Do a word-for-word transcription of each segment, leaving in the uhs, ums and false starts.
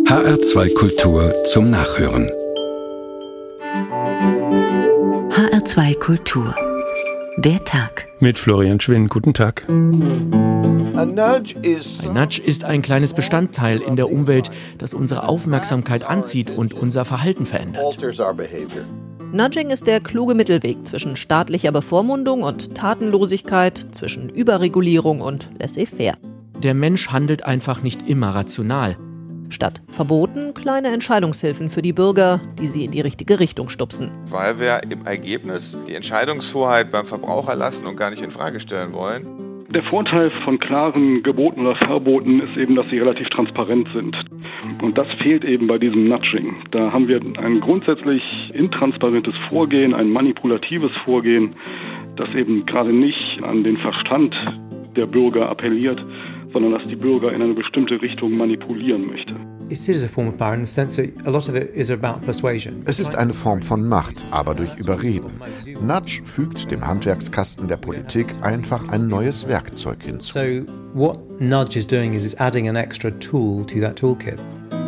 H R zwei Kultur zum Nachhören. H R zwei Kultur. Der Tag. Mit Florian Schwinn. Guten Tag. Ein Nudge ist ein kleines Bestandteil in der Umwelt, das unsere Aufmerksamkeit anzieht und unser Verhalten verändert. Nudging ist der kluge Mittelweg zwischen staatlicher Bevormundung und Tatenlosigkeit, zwischen Überregulierung und laissez-faire. Der Mensch handelt einfach nicht immer rational. Statt Verboten kleine Entscheidungshilfen für die Bürger, die sie in die richtige Richtung stupsen. Weil wir im Ergebnis die Entscheidungshoheit beim Verbraucher lassen und gar nicht in Frage stellen wollen. Der Vorteil von klaren Geboten oder Verboten ist eben, dass sie relativ transparent sind. Und das fehlt eben bei diesem Nudging. Da haben wir ein grundsätzlich intransparentes Vorgehen, ein manipulatives Vorgehen, das eben gerade nicht an den Verstand der Bürger appelliert, sondern dass die Bürger in eine bestimmte Richtung manipulieren möchte. Es ist eine Form von Macht, aber durch Überreden. Nudge fügt dem Handwerkskasten der Politik einfach ein neues Werkzeug hinzu. So what Nudge is doing is it's adding an extra tool to that toolkit.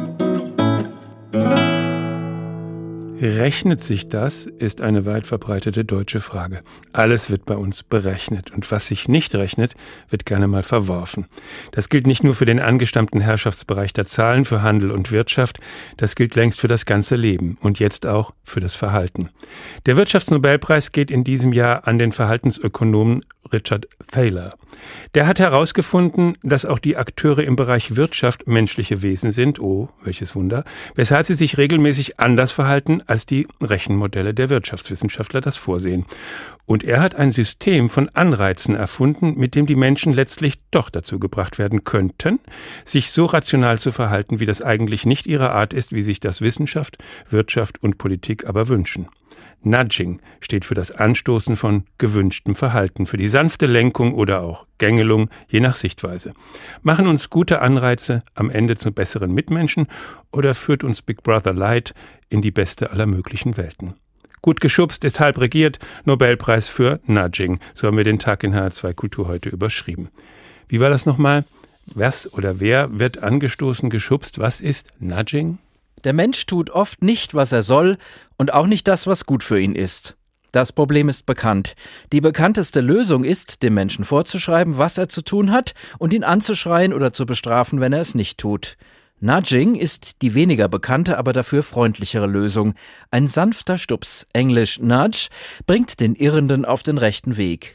Rechnet sich das, ist eine weit verbreitete deutsche Frage. Alles wird bei uns berechnet und was sich nicht rechnet, wird gerne mal verworfen. Das gilt nicht nur für den angestammten Herrschaftsbereich der Zahlen, für Handel und Wirtschaft, das gilt längst für das ganze Leben und jetzt auch für das Verhalten. Der Wirtschaftsnobelpreis geht in diesem Jahr an den Verhaltensökonomen Richard Thaler. Der hat herausgefunden, dass auch die Akteure im Bereich Wirtschaft menschliche Wesen sind, oh, welches Wunder, weshalb sie sich regelmäßig anders verhalten, als die Rechenmodelle der Wirtschaftswissenschaftler das vorsehen. Und er hat ein System von Anreizen erfunden, mit dem die Menschen letztlich doch dazu gebracht werden könnten, sich so rational zu verhalten, wie das eigentlich nicht ihre Art ist, wie sich das Wissenschaft, Wirtschaft und Politik aber wünschen. Nudging steht für das Anstoßen von gewünschtem Verhalten, für die sanfte Lenkung oder auch Gängelung, je nach Sichtweise. Machen uns gute Anreize am Ende zu besseren Mitmenschen oder führt uns Big Brother Light in die beste aller möglichen Welten? Gut geschubst ist halb regiert, Nobelpreis für Nudging. So haben wir den Tag in H R zwei Kultur heute überschrieben. Wie war das nochmal? Was oder wer wird angestoßen, geschubst? Was ist Nudging? Der Mensch tut oft nicht, was er soll und auch nicht das, was gut für ihn ist. Das Problem ist bekannt. Die bekannteste Lösung ist, dem Menschen vorzuschreiben, was er zu tun hat und ihn anzuschreien oder zu bestrafen, wenn er es nicht tut. Nudging ist die weniger bekannte, aber dafür freundlichere Lösung. Ein sanfter Stups, englisch Nudge, bringt den Irrenden auf den rechten Weg.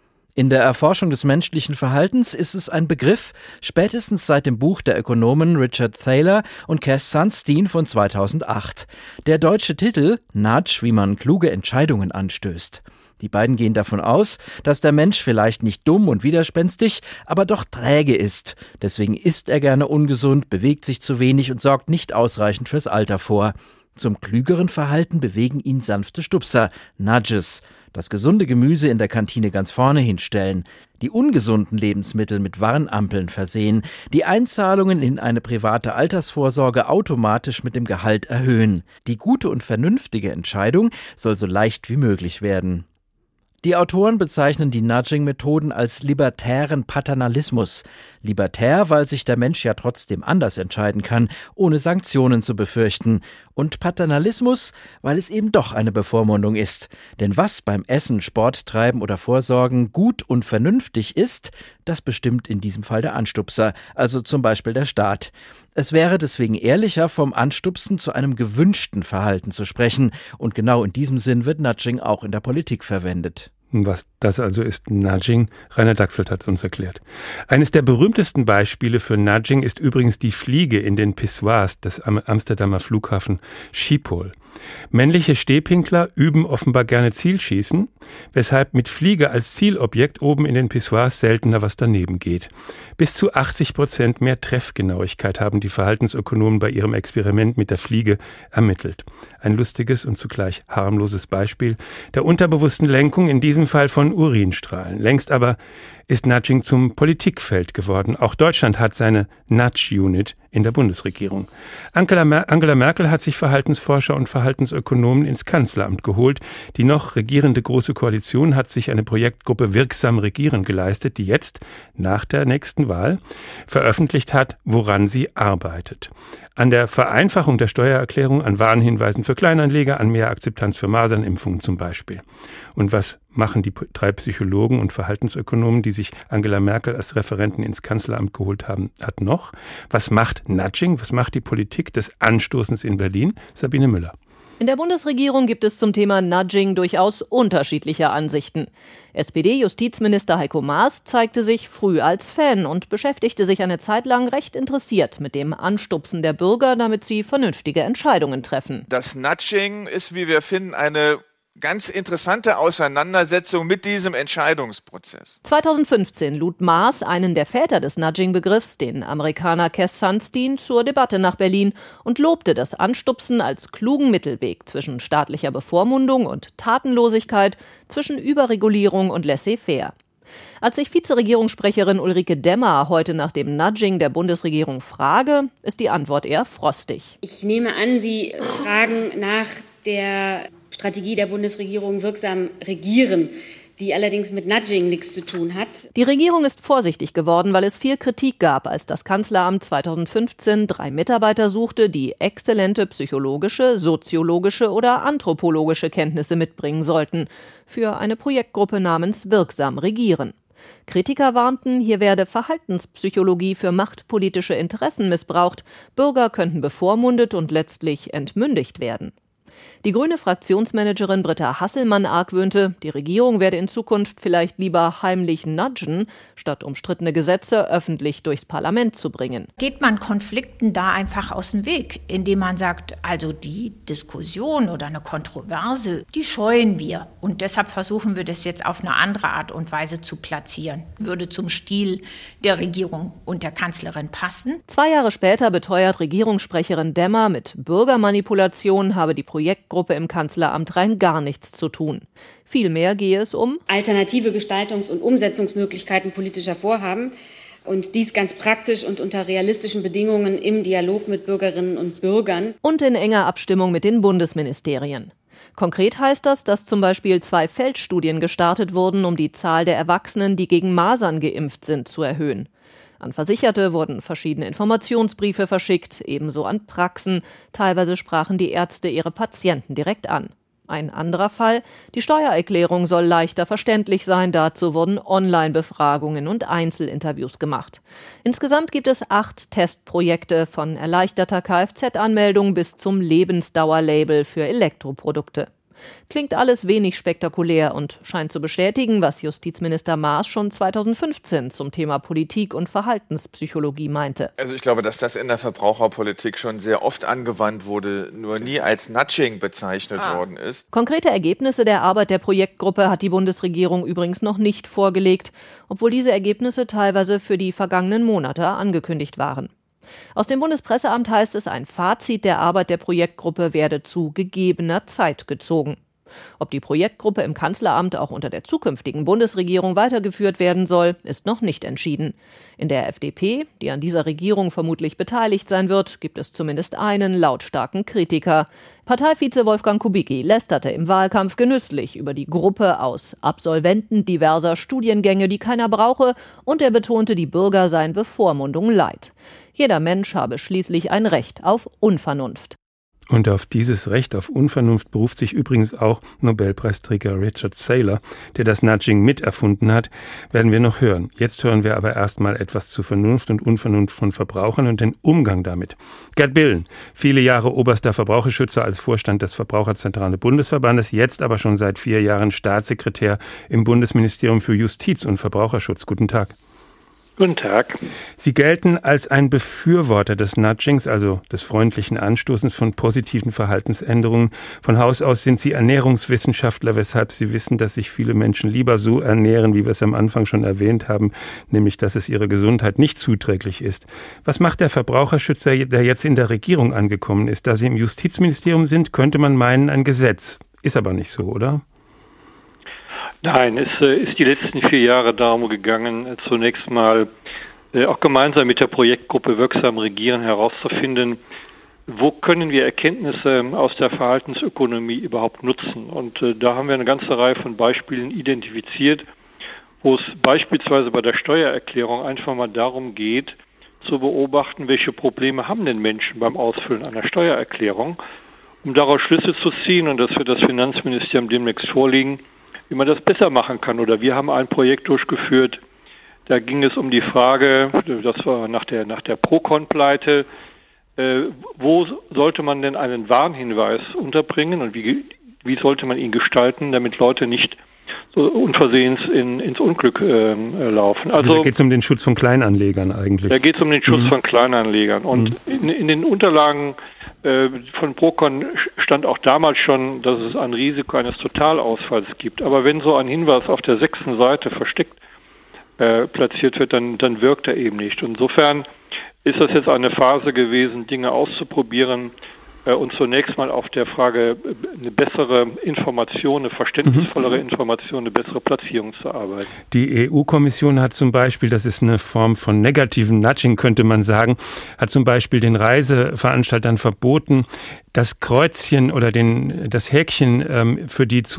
In der Erforschung des menschlichen Verhaltens ist es ein Begriff, spätestens seit dem Buch der Ökonomen Richard Thaler und Cass Sunstein von zweitausendacht. Der deutsche Titel Nudge, wie man kluge Entscheidungen anstößt. Die beiden gehen davon aus, dass der Mensch vielleicht nicht dumm und widerspenstig, aber doch träge ist. Deswegen isst er gerne ungesund, bewegt sich zu wenig und sorgt nicht ausreichend fürs Alter vor. Zum klügeren Verhalten bewegen ihn sanfte Stupser, Nudges. Das gesunde Gemüse in der Kantine ganz vorne hinstellen, die ungesunden Lebensmittel mit Warnampeln versehen, die Einzahlungen in eine private Altersvorsorge automatisch mit dem Gehalt erhöhen. Die gute und vernünftige Entscheidung soll so leicht wie möglich werden. Die Autoren bezeichnen die Nudging-Methoden als libertären Paternalismus. Libertär, weil sich der Mensch ja trotzdem anders entscheiden kann, ohne Sanktionen zu befürchten. Und Paternalismus, weil es eben doch eine Bevormundung ist. Denn was beim Essen, Sport treiben oder Vorsorgen gut und vernünftig ist, das bestimmt in diesem Fall der Anstupser, also zum Beispiel der Staat. Es wäre deswegen ehrlicher, vom Anstupsen zu einem gewünschten Verhalten zu sprechen. Und genau in diesem Sinn wird Nudging auch in der Politik verwendet. Was das also ist, Nudging, Rainer Dachselt hat es uns erklärt. Eines der berühmtesten Beispiele für Nudging ist übrigens die Fliege in den Pissoirs des Amsterdamer Flughafen Schiphol. Männliche Stehpinkler üben offenbar gerne Zielschießen, weshalb mit Fliege als Zielobjekt oben in den Pissoirs seltener was daneben geht. Bis zu achtzig Prozent mehr Treffgenauigkeit haben die Verhaltensökonomen bei ihrem Experiment mit der Fliege ermittelt. Ein lustiges und zugleich harmloses Beispiel der unterbewussten Lenkung, in diesem Fall von Urinstrahlen. Längst aber ist Nudging zum Politikfeld geworden. Auch Deutschland hat seine Nudge-Unit in der Bundesregierung. Angela, Mer- Angela Merkel hat sich Verhaltensforscher und Verhaltensökonomen ins Kanzleramt geholt. Die noch regierende Große Koalition hat sich eine Projektgruppe Wirksam Regieren geleistet, die jetzt, nach der nächsten Wahl, veröffentlicht hat, woran sie arbeitet. An der Vereinfachung der Steuererklärung, an Warnhinweisen für Kleinanleger, an mehr Akzeptanz für Masernimpfungen zum Beispiel. Und was machen die drei Psychologen und Verhaltensökonomen, die sich Angela Merkel als Referenten ins Kanzleramt geholt haben, hat noch? Was macht Nudging? Was macht die Politik des Anstoßens in Berlin? Sabine Müller. In der Bundesregierung gibt es zum Thema Nudging durchaus unterschiedliche Ansichten. S P D-Justizminister Heiko Maas zeigte sich früh als Fan und beschäftigte sich eine Zeit lang recht interessiert mit dem Anstupsen der Bürger, damit sie vernünftige Entscheidungen treffen. Das Nudging ist, wie wir finden, eine ganz interessante Auseinandersetzung mit diesem Entscheidungsprozess. zweitausendfünfzehn lud Maas einen der Väter des Nudging-Begriffs, den Amerikaner Cass Sunstein, zur Debatte nach Berlin und lobte das Anstupsen als klugen Mittelweg zwischen staatlicher Bevormundung und Tatenlosigkeit, zwischen Überregulierung und Laissez-faire. Als ich Vizeregierungssprecherin Ulrike Demmer heute nach dem Nudging der Bundesregierung frage, ist die Antwort eher frostig. Ich nehme an, Sie fragen nach der Strategie der Bundesregierung wirksam regieren, die allerdings mit Nudging nichts zu tun hat. Die Regierung ist vorsichtig geworden, weil es viel Kritik gab, als das Kanzleramt zweitausendfünfzehn drei Mitarbeiter suchte, die exzellente psychologische, soziologische oder anthropologische Kenntnisse mitbringen sollten für eine Projektgruppe namens Wirksam Regieren. Kritiker warnten, hier werde Verhaltenspsychologie für machtpolitische Interessen missbraucht, Bürger könnten bevormundet und letztlich entmündigt werden. Die grüne Fraktionsmanagerin Britta Hasselmann argwöhnte, die Regierung werde in Zukunft vielleicht lieber heimlich nudgen, statt umstrittene Gesetze öffentlich durchs Parlament zu bringen. Geht man Konflikten da einfach aus dem Weg, indem man sagt, also die Diskussion oder eine Kontroverse, die scheuen wir. Und deshalb versuchen wir das jetzt auf eine andere Art und Weise zu platzieren. Würde zum Stil der Regierung und der Kanzlerin passen. Zwei Jahre später beteuert Regierungssprecherin Demmer, mit Bürgermanipulation habe die Projektgruppe im Kanzleramt rein gar nichts zu tun. Vielmehr gehe es um alternative Gestaltungs- und Umsetzungsmöglichkeiten politischer Vorhaben und dies ganz praktisch und unter realistischen Bedingungen im Dialog mit Bürgerinnen und Bürgern. Und in enger Abstimmung mit den Bundesministerien. Konkret heißt das, dass zum Beispiel zwei Feldstudien gestartet wurden, um die Zahl der Erwachsenen, die gegen Masern geimpft sind, zu erhöhen. An Versicherte wurden verschiedene Informationsbriefe verschickt, ebenso an Praxen. Teilweise sprachen die Ärzte ihre Patienten direkt an. Ein anderer Fall: Die Steuererklärung soll leichter verständlich sein. Dazu wurden Online-Befragungen und Einzelinterviews gemacht. Insgesamt gibt es acht Testprojekte, von erleichterter Kfz-Anmeldung bis zum Lebensdauerlabel für Elektroprodukte. Klingt alles wenig spektakulär und scheint zu bestätigen, was Justizminister Maas schon zweitausendfünfzehn zum Thema Politik und Verhaltenspsychologie meinte. Also ich glaube, dass das in der Verbraucherpolitik schon sehr oft angewandt wurde, nur nie als Nudging bezeichnet ah. worden ist. Konkrete Ergebnisse der Arbeit der Projektgruppe hat die Bundesregierung übrigens noch nicht vorgelegt, obwohl diese Ergebnisse teilweise für die vergangenen Monate angekündigt waren. Aus dem Bundespresseamt heißt es, ein Fazit der Arbeit der Projektgruppe werde zu gegebener Zeit gezogen. Ob die Projektgruppe im Kanzleramt auch unter der zukünftigen Bundesregierung weitergeführt werden soll, ist noch nicht entschieden. In der F D P, die an dieser Regierung vermutlich beteiligt sein wird, gibt es zumindest einen lautstarken Kritiker. Parteivize Wolfgang Kubicki lästerte im Wahlkampf genüsslich über die Gruppe aus Absolventen diverser Studiengänge, die keiner brauche, und er betonte, die Bürger seien Bevormundung leid. Jeder Mensch habe schließlich ein Recht auf Unvernunft. Und auf dieses Recht auf Unvernunft beruft sich übrigens auch Nobelpreisträger Richard Thaler, der das Nudging miterfunden hat, werden wir noch hören. Jetzt hören wir aber erstmal etwas zu Vernunft und Unvernunft von Verbrauchern und den Umgang damit. Gerd Billen, viele Jahre oberster Verbraucherschützer als Vorstand des Verbraucherzentrale Bundesverbandes, jetzt aber schon seit vier Jahren Staatssekretär im Bundesministerium für Justiz und Verbraucherschutz. Guten Tag. Guten Tag. Sie gelten als ein Befürworter des Nudgings, also des freundlichen Anstoßens von positiven Verhaltensänderungen. Von Haus aus sind Sie Ernährungswissenschaftler, weshalb Sie wissen, dass sich viele Menschen lieber so ernähren, wie wir es am Anfang schon erwähnt haben, nämlich dass es ihrer Gesundheit nicht zuträglich ist. Was macht der Verbraucherschützer, der jetzt in der Regierung angekommen ist? Da Sie im Justizministerium sind, könnte man meinen, ein Gesetz. Ist aber nicht so, oder? Nein, es äh, ist die letzten vier Jahre darum gegangen, äh, zunächst mal äh, auch gemeinsam mit der Projektgruppe Wirksam Regieren herauszufinden, wo können wir Erkenntnisse aus der Verhaltensökonomie überhaupt nutzen. Und äh, da haben wir eine ganze Reihe von Beispielen identifiziert, wo es beispielsweise bei der Steuererklärung einfach mal darum geht, zu beobachten, welche Probleme haben denn Menschen beim Ausfüllen einer Steuererklärung, um daraus Schlüsse zu ziehen, und das wird das Finanzministerium demnächst vorlegen, wie man das besser machen kann. Oder wir haben ein Projekt durchgeführt, da ging es um die Frage, das war nach der, nach der Procon-Pleite, äh, wo sollte man denn einen Warnhinweis unterbringen und wie, wie sollte man ihn gestalten, damit Leute nicht so unversehens in, ins Unglück äh, laufen. Also, also da geht es um den Schutz von Kleinanlegern eigentlich. Da geht es um den Schutz mhm. von Kleinanlegern. Und mhm. in, in den Unterlagen äh, von Procon stand auch damals schon, dass es ein Risiko eines Totalausfalls gibt. Aber wenn so ein Hinweis auf der sechsten Seite versteckt äh, platziert wird, dann, dann wirkt er eben nicht. Und insofern ist das jetzt eine Phase gewesen, Dinge auszuprobieren, und zunächst mal auf der Frage, eine bessere Information, eine verständnisvollere Information, eine bessere Platzierung zu arbeiten. Die E U-Kommission hat zum Beispiel, das ist eine Form von negativen Nudging, könnte man sagen, hat zum Beispiel den Reiseveranstaltern verboten, das Kreuzchen oder den, das Häkchen ähm, für die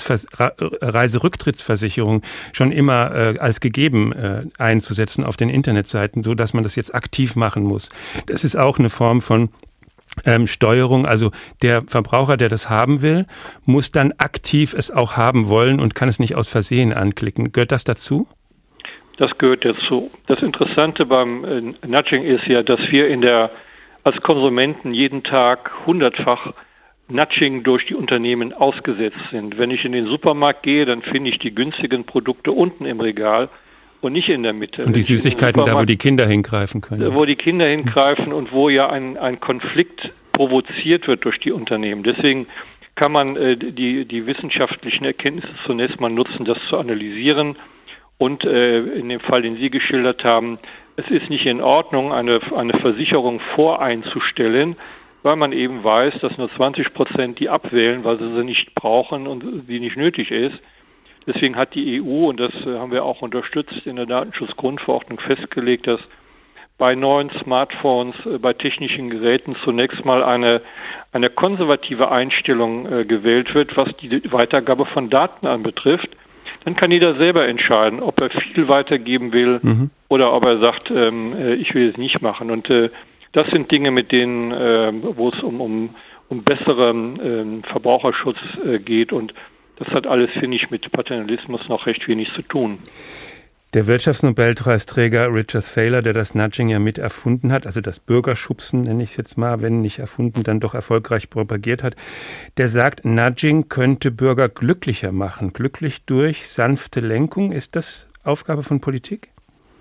Zusatzreiserücktrittsversicherung schon immer äh, als gegeben äh, einzusetzen auf den Internetseiten, so dass man das jetzt aktiv machen muss. Das ist auch eine Form von Ähm, Steuerung, also der Verbraucher, der das haben will, muss dann aktiv es auch haben wollen und kann es nicht aus Versehen anklicken. Gehört das dazu? Das gehört dazu. Das Interessante beim äh, Nudging ist ja, dass wir in der als Konsumenten jeden Tag hundertfach Nudging durch die Unternehmen ausgesetzt sind. Wenn ich in den Supermarkt gehe, dann finde ich die günstigen Produkte unten im Regal und nicht in der Mitte. Und die Süßigkeiten da, wo die Kinder hingreifen können. Wo die Kinder hingreifen und wo ja ein, ein Konflikt provoziert wird durch die Unternehmen. Deswegen kann man äh, die, die wissenschaftlichen Erkenntnisse zunächst mal nutzen, das zu analysieren. Und äh, in dem Fall, den Sie geschildert haben, es ist nicht in Ordnung, eine, eine Versicherung voreinzustellen, weil man eben weiß, dass nur zwanzig Prozent die abwählen, weil sie sie nicht brauchen und sie nicht nötig ist. Deswegen hat die E U, und das haben wir auch unterstützt, in der Datenschutzgrundverordnung festgelegt, dass bei neuen Smartphones, bei technischen Geräten zunächst mal eine, eine konservative Einstellung äh, gewählt wird, was die Weitergabe von Daten anbetrifft. Dann kann jeder selber entscheiden, ob er viel weitergeben will mhm. oder ob er sagt, ähm, äh, ich will es nicht machen. Und äh, das sind Dinge, mit denen, äh, wo es um, um, um besseren äh, Verbraucherschutz äh, geht, und das hat alles, finde ich, mit Paternalismus noch recht wenig zu tun. Der Wirtschaftsnobelpreisträger Richard Thaler, der das Nudging ja mit erfunden hat, also das Bürgerschubsen, nenne ich es jetzt mal, wenn nicht erfunden, dann doch erfolgreich propagiert hat, der sagt, Nudging könnte Bürger glücklicher machen. Glücklich durch sanfte Lenkung. Ist das Aufgabe von Politik?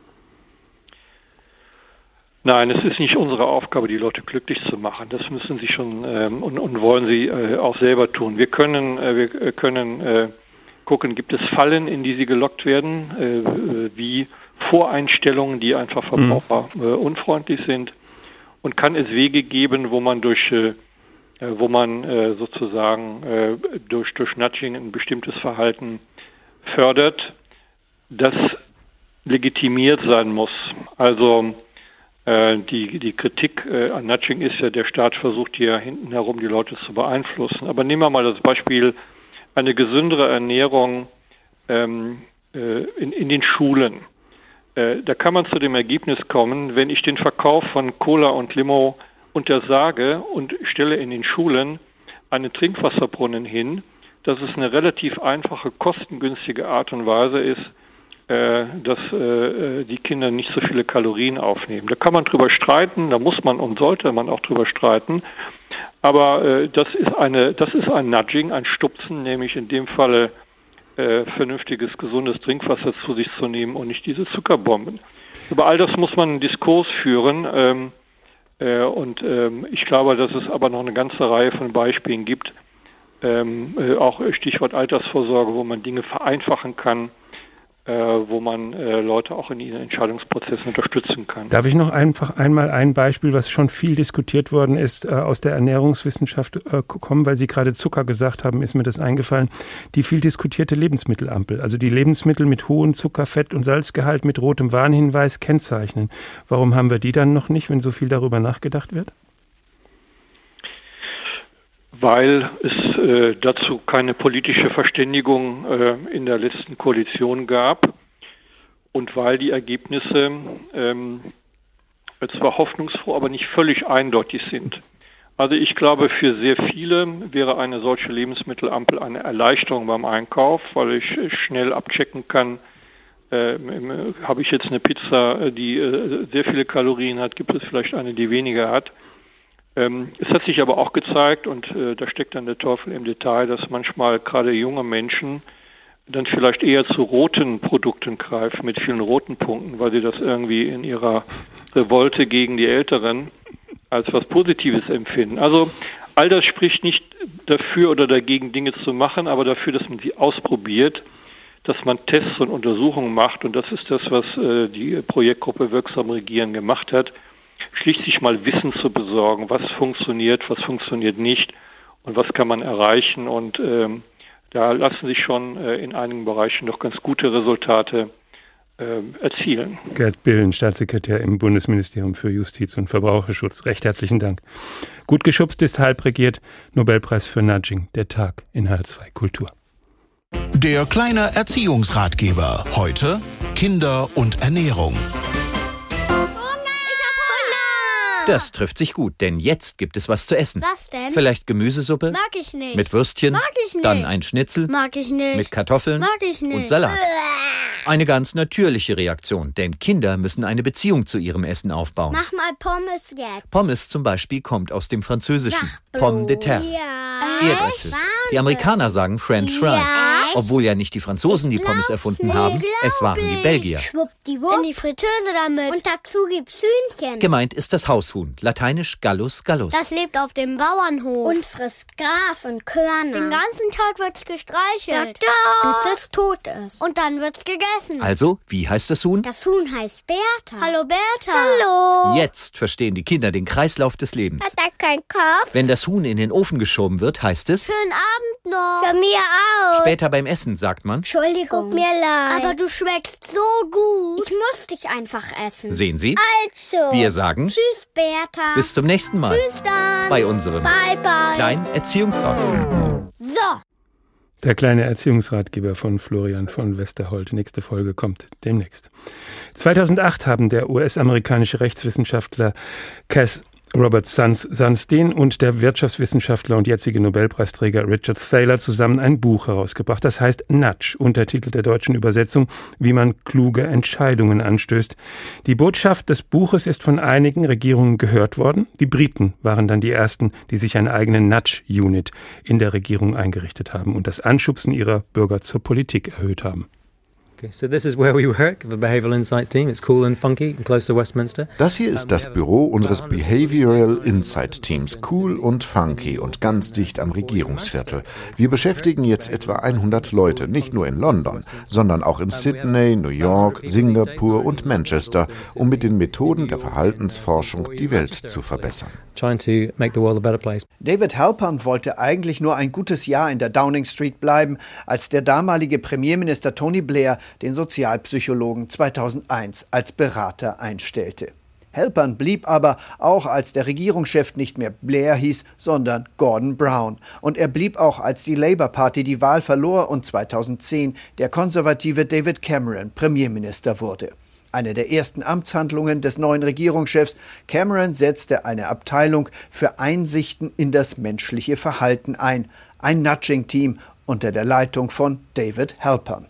Nein, es ist nicht unsere Aufgabe, die Leute glücklich zu machen. Das müssen sie schon ähm, und, und wollen sie äh, auch selber tun. Wir können, äh, wir können äh, gucken, gibt es Fallen, in die sie gelockt werden, äh, wie Voreinstellungen, die einfach verbraucherunfreundlich äh, sind, und kann es Wege geben, wo man durch, äh, wo man äh, sozusagen äh, durch durch Nudging ein bestimmtes Verhalten fördert, das legitimiert sein muss. Also Die, die Kritik äh, an Nudging ist ja, der Staat versucht hier hinten herum die Leute zu beeinflussen. Aber nehmen wir mal das Beispiel, eine gesündere Ernährung ähm, äh, in, in den Schulen. Äh, da kann man zu dem Ergebnis kommen, wenn ich den Verkauf von Cola und Limo untersage und stelle in den Schulen einen Trinkwasserbrunnen hin, dass es eine relativ einfache, kostengünstige Art und Weise ist, dass äh, die Kinder nicht so viele Kalorien aufnehmen. Da kann man drüber streiten, da muss man und sollte man auch drüber streiten. Aber äh, das ist eine, das ist ein Nudging, ein Stupsen, nämlich in dem Falle äh, vernünftiges, gesundes Trinkwasser zu sich zu nehmen und nicht diese Zuckerbomben. Über all das muss man einen Diskurs führen. Ähm, äh, und ähm, ich glaube, dass es aber noch eine ganze Reihe von Beispielen gibt, ähm, äh, auch Stichwort Altersvorsorge, wo man Dinge vereinfachen kann, wo man äh, Leute auch in ihren Entscheidungsprozessen unterstützen kann. Darf ich noch einfach einmal ein Beispiel, was schon viel diskutiert worden ist, äh, aus der Ernährungswissenschaft äh, kommen, weil Sie gerade Zucker gesagt haben, ist mir das eingefallen. Die viel diskutierte Lebensmittelampel, also die Lebensmittel mit hohem Zucker-, Fett- und Salzgehalt mit rotem Warnhinweis kennzeichnen. Warum haben wir die dann noch nicht, wenn so viel darüber nachgedacht wird? Weil es äh, dazu keine politische Verständigung äh, in der letzten Koalition gab und weil die Ergebnisse ähm, zwar hoffnungsfroh, aber nicht völlig eindeutig sind. Also ich glaube, für sehr viele wäre eine solche Lebensmittelampel eine Erleichterung beim Einkauf, weil ich schnell abchecken kann, äh, habe ich jetzt eine Pizza, die äh, sehr viele Kalorien hat, gibt es vielleicht eine, die weniger hat. Es hat sich aber auch gezeigt, und äh, da steckt dann der Teufel im Detail, dass manchmal gerade junge Menschen dann vielleicht eher zu roten Produkten greifen, mit vielen roten Punkten, weil sie das irgendwie in ihrer Revolte gegen die Älteren als was Positives empfinden. Also all das spricht nicht dafür oder dagegen, Dinge zu machen, aber dafür, dass man sie ausprobiert, dass man Tests und Untersuchungen macht, und das ist das, was äh, die Projektgruppe Wirksam Regieren gemacht hat, schließlich mal Wissen zu besorgen, was funktioniert, was funktioniert nicht und was kann man erreichen. Und ähm, da lassen sich schon äh, in einigen Bereichen noch ganz gute Resultate äh, erzielen. Gerd Billen, Staatssekretär im Bundesministerium für Justiz und Verbraucherschutz. Recht herzlichen Dank. Gut geschubst ist halb regiert. Nobelpreis für Nudging, der Tag in H R zwei Kultur. Der kleine Erziehungsratgeber. Heute Kinder und Ernährung. Das trifft sich gut, denn jetzt gibt es was zu essen. Was denn? Vielleicht Gemüsesuppe? Mag ich nicht. Mit Würstchen? Mag ich nicht. Dann ein Schnitzel? Mag ich nicht. Mit Kartoffeln? Mag ich nicht. Und Salat. Eine ganz natürliche Reaktion, denn Kinder müssen eine Beziehung zu ihrem Essen aufbauen. Mach mal Pommes jetzt. Pommes zum Beispiel kommt aus dem Französischen. Sag Pomme de terre. Ja. Erdäpfel. Die Amerikaner sagen French Fries. Ja. Obwohl ja nicht die Franzosen die Pommes erfunden haben, es waren die Belgier. Schwuppdiwupp. In die Fritteuse damit. Und dazu gibt's Hühnchen. Gemeint ist das Haushuhn, lateinisch Gallus gallus. Das lebt auf dem Bauernhof. Und frisst Gras und Körner. Den ganzen Tag wird's gestreichelt. Ja, bis es tot ist. Und dann wird's gegessen. Also, wie heißt das Huhn? Das Huhn heißt Bertha. Hallo Bertha. Hallo. Jetzt verstehen die Kinder den Kreislauf des Lebens. Hat er keinen Kopf? Wenn das Huhn in den Ofen geschoben wird, heißt es... Schönen Abend noch. Für mir auch. Später beim Essen sagt man... Entschuldigung. Tut mir leid. Aber du schmeckst so gut. Ich muss dich einfach essen. Sehen Sie? Also. Wir sagen... Tschüss, Bertha. Bis zum nächsten Mal. Tschüss dann. Bei unserem... Bye, bye. Kleinen Erziehungsratgeber. So. Der kleine Erziehungsratgeber von Florian von Westerholt. Nächste Folge kommt demnächst. zweitausendacht haben der U S-amerikanische Rechtswissenschaftler Cass Robert Sunstein und der Wirtschaftswissenschaftler und jetzige Nobelpreisträger Richard Thaler zusammen ein Buch herausgebracht. Das heißt Nudge, Untertitel der deutschen Übersetzung, wie man kluge Entscheidungen anstößt. Die Botschaft des Buches ist von einigen Regierungen gehört worden. Die Briten waren dann die ersten, die sich eine eigene Nudge-Unit in der Regierung eingerichtet haben und das Anschubsen ihrer Bürger zur Politik erhöht haben. Okay, so this is where we work, the Behavioral Insights Team. It's cool and funky and close to Westminster. Das hier ist das Büro unseres Behavioral Insight Teams, cool und funky und ganz dicht am Regierungsviertel. Wir beschäftigen jetzt etwa hundert Leute, nicht nur in London, sondern auch in Sydney, New York, Singapur und Manchester, um mit den Methoden der Verhaltensforschung die Welt zu verbessern. Trying to make the world a better place. David Halpern wollte eigentlich nur ein gutes Jahr in der Downing Street bleiben, als der damalige Premierminister Tony Blair den Sozialpsychologen zweitausendeins als Berater einstellte. Halpern blieb aber, auch als der Regierungschef nicht mehr Blair hieß, sondern Gordon Brown. Und er blieb auch, als die Labour Party die Wahl verlor und zweitausendzehn der konservative David Cameron Premierminister wurde. Eine der ersten Amtshandlungen des neuen Regierungschefs, Cameron setzte eine Abteilung für Einsichten in das menschliche Verhalten ein, ein Nudging-Team unter der Leitung von David Halpern.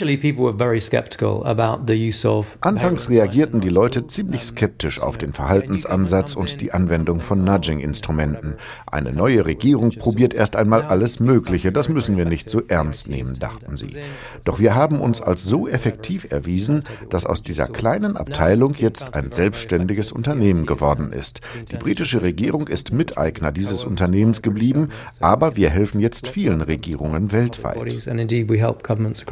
Anfangs reagierten die Leute ziemlich skeptisch auf den Verhaltensansatz und die Anwendung von Nudging-Instrumenten. Eine neue Regierung probiert erst einmal alles Mögliche, das müssen wir nicht so ernst nehmen, dachten sie. Doch wir haben uns als so effektiv erwiesen, dass aus dieser kleinen Abteilung jetzt ein selbstständiges Unternehmen geworden ist. Die britische Regierung ist Miteigner dieses Unternehmens geblieben, aber wir helfen jetzt vielen Regierungen weltweit.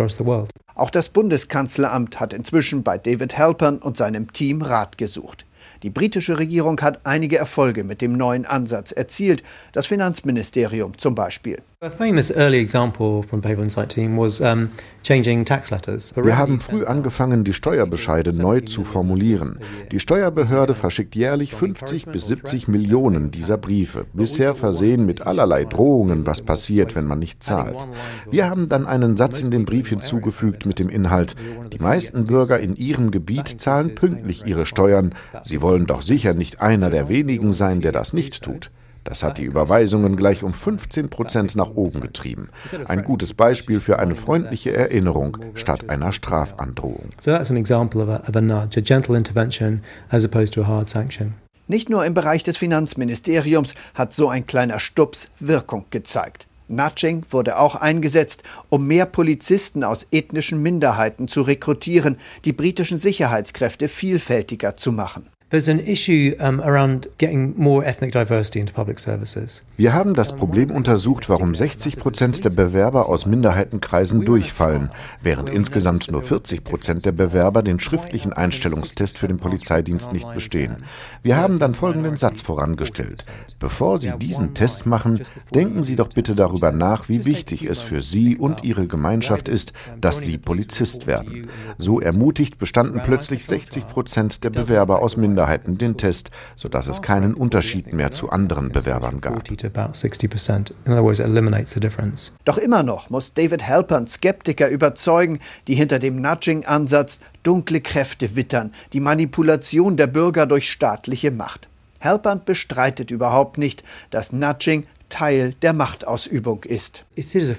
world. Auch das Bundeskanzleramt hat inzwischen bei David Halpern und seinem Team Rat gesucht. Die britische Regierung hat einige Erfolge mit dem neuen Ansatz erzielt, das Finanzministerium zum Beispiel. A famous early example from the Paper Insight team was um, changing tax letters. Wir haben früh angefangen, die Steuerbescheide neu zu formulieren. Die Steuerbehörde verschickt jährlich fünfzig bis siebzig Millionen dieser Briefe, bisher versehen mit allerlei Drohungen, was passiert, wenn man nicht zahlt. Wir haben dann einen Satz in den Brief hinzugefügt mit dem Inhalt: Die meisten Bürger in ihrem Gebiet zahlen pünktlich ihre Steuern. Sie wollen doch sicher nicht einer der wenigen sein, der das nicht tut. Das hat die Überweisungen gleich um fünfzehn Prozent nach oben getrieben. Ein gutes Beispiel für eine freundliche Erinnerung statt einer Strafandrohung. So that's an example of a, of a nudge, a gentle intervention as opposed to a hard sanction. Nicht nur im Bereich des Finanzministeriums hat so ein kleiner Stups Wirkung gezeigt. Nudging wurde auch eingesetzt, um mehr Polizisten aus ethnischen Minderheiten zu rekrutieren, die britischen Sicherheitskräfte vielfältiger zu machen. There's an issue um, around getting more ethnic diversity into public services. Wir haben das Problem untersucht, warum sechzig Prozent der Bewerber aus Minderheitenkreisen durchfallen, während insgesamt nur vierzig Prozent der Bewerber den schriftlichen Einstellungstest für den Polizeidienst nicht bestehen. Wir haben dann folgenden Satz vorangestellt: Bevor Sie diesen Test machen, denken Sie doch bitte darüber nach, wie wichtig es für Sie und Ihre Gemeinschaft ist, dass Sie Polizist werden. So ermutigt bestanden plötzlich sechzig Prozent der Bewerber aus Minderheiten den Test, sodass es keinen Unterschied mehr zu anderen Bewerbern gab. Doch immer noch muss David Halpern Skeptiker überzeugen, die hinter dem Nudging-Ansatz dunkle Kräfte wittern, die Manipulation der Bürger durch staatliche Macht. Halpern bestreitet überhaupt nicht, dass Nudging Teil der Machtausübung ist. Es ist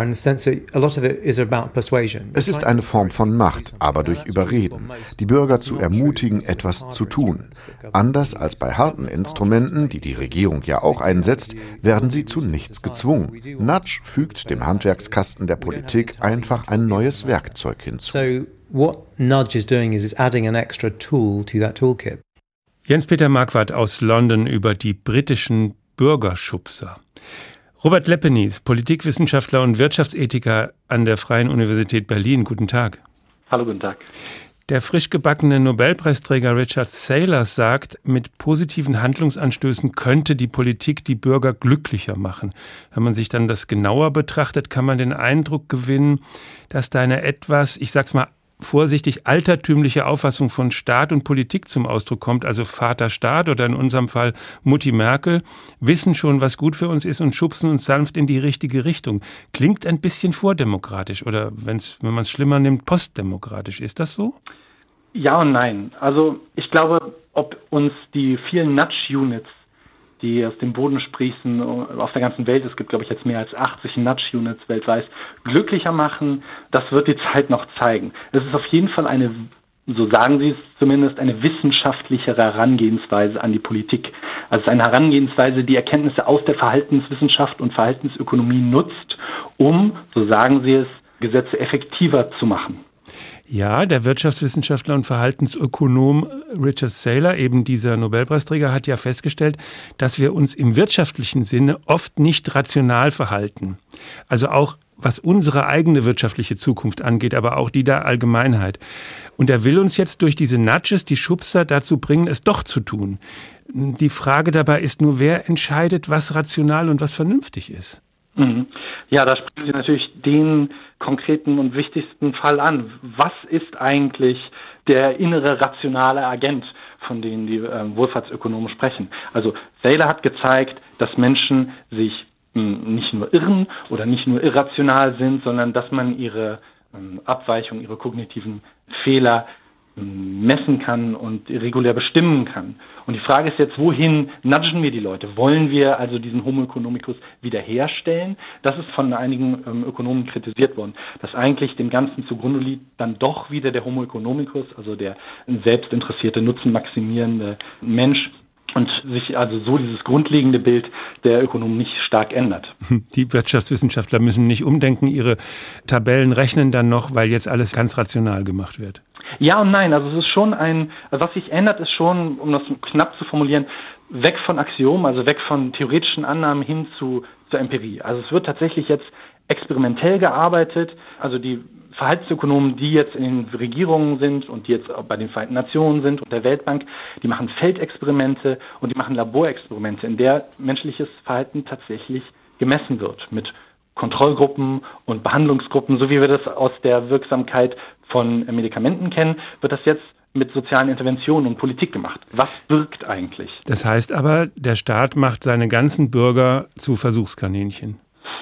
eine Form von Macht, aber durch Überreden, die Bürger zu ermutigen, etwas zu tun. Anders als bei harten Instrumenten, die die Regierung ja auch einsetzt, werden sie zu nichts gezwungen. Nudge fügt dem Handwerkskasten der Politik einfach ein neues Werkzeug hinzu. So what Nudge is doing is it's adding an extra tool to that toolkit. Jens-Peter Marquardt aus London über die britischen Bürgerschubser. Robert Lepenies, Politikwissenschaftler und Wirtschaftsethiker an der Freien Universität Berlin. Guten Tag. Hallo, guten Tag. Der frisch gebackene Nobelpreisträger Richard Saylor sagt, mit positiven Handlungsanstößen könnte die Politik die Bürger glücklicher machen. Wenn man sich dann das genauer betrachtet, kann man den Eindruck gewinnen, dass da eine etwas, ich sag's mal, vorsichtig altertümliche Auffassung von Staat und Politik zum Ausdruck kommt, also Vater Staat oder in unserem Fall Mutti Merkel, wissen schon, was gut für uns ist und schubsen uns sanft in die richtige Richtung. Klingt ein bisschen vordemokratisch oder, wenn's, wenn man es schlimmer nimmt, postdemokratisch. Ist das so? Ja und nein. Also ich glaube, ob uns die vielen Nudge-Units, die aus dem Boden sprießen auf der ganzen Welt, es gibt, glaube ich, jetzt mehr als achtzig Nudge-Units weltweit, glücklicher machen, das wird die Zeit noch zeigen. Es ist auf jeden Fall eine, so sagen Sie es zumindest, eine wissenschaftlichere Herangehensweise an die Politik. Also es ist eine Herangehensweise, die Erkenntnisse aus der Verhaltenswissenschaft und Verhaltensökonomie nutzt, um, so sagen Sie es, Gesetze effektiver zu machen. Ja, der Wirtschaftswissenschaftler und Verhaltensökonom Richard Saylor, eben dieser Nobelpreisträger, hat ja festgestellt, dass wir uns im wirtschaftlichen Sinne oft nicht rational verhalten. Also auch was unsere eigene wirtschaftliche Zukunft angeht, aber auch die der Allgemeinheit. Und er will uns jetzt durch diese Nudges, die Schubser, dazu bringen, es doch zu tun. Die Frage dabei ist nur, wer entscheidet, was rational und was vernünftig ist? Mhm. Ja, da sprechen Sie natürlich den konkreten und wichtigsten Fall an. Was ist eigentlich der innere rationale Agent, von dem die äh, Wohlfahrtsökonomen sprechen? Also Saylor hat gezeigt, dass Menschen sich mh, nicht nur irren oder nicht nur irrational sind, sondern dass man ihre ähm, Abweichung, ihre kognitiven Fehler messen kann und regulär bestimmen kann. Und die Frage ist jetzt, wohin nudgen wir die Leute? Wollen wir also diesen Homo economicus wiederherstellen? Das ist von einigen ähm, Ökonomen kritisiert worden, dass eigentlich dem Ganzen zugrunde liegt dann doch wieder der Homo economicus, also der selbstinteressierte, nutzenmaximierende Mensch, und sich also so dieses grundlegende Bild der Ökonomen nicht stark ändert. Die Wirtschaftswissenschaftler müssen nicht umdenken, ihre Tabellen rechnen dann noch, weil jetzt alles ganz rational gemacht wird. Ja und nein, also es ist schon ein, was sich ändert, ist schon, um das knapp zu formulieren, weg von Axiomen, also weg von theoretischen Annahmen hin zu zur Empirie. Also es wird tatsächlich jetzt experimentell gearbeitet, also die Verhaltensökonomen, die jetzt in den Regierungen sind und die jetzt auch bei den Vereinten Nationen sind und der Weltbank, die machen Feldexperimente und die machen Laborexperimente, in der menschliches Verhalten tatsächlich gemessen wird mit Kontrollgruppen und Behandlungsgruppen, so wie wir das aus der Wirksamkeit von Medikamenten kennen, wird das jetzt mit sozialen Interventionen und Politik gemacht. Was wirkt eigentlich? Das heißt aber, der Staat macht seine ganzen Bürger zu Versuchskaninchen.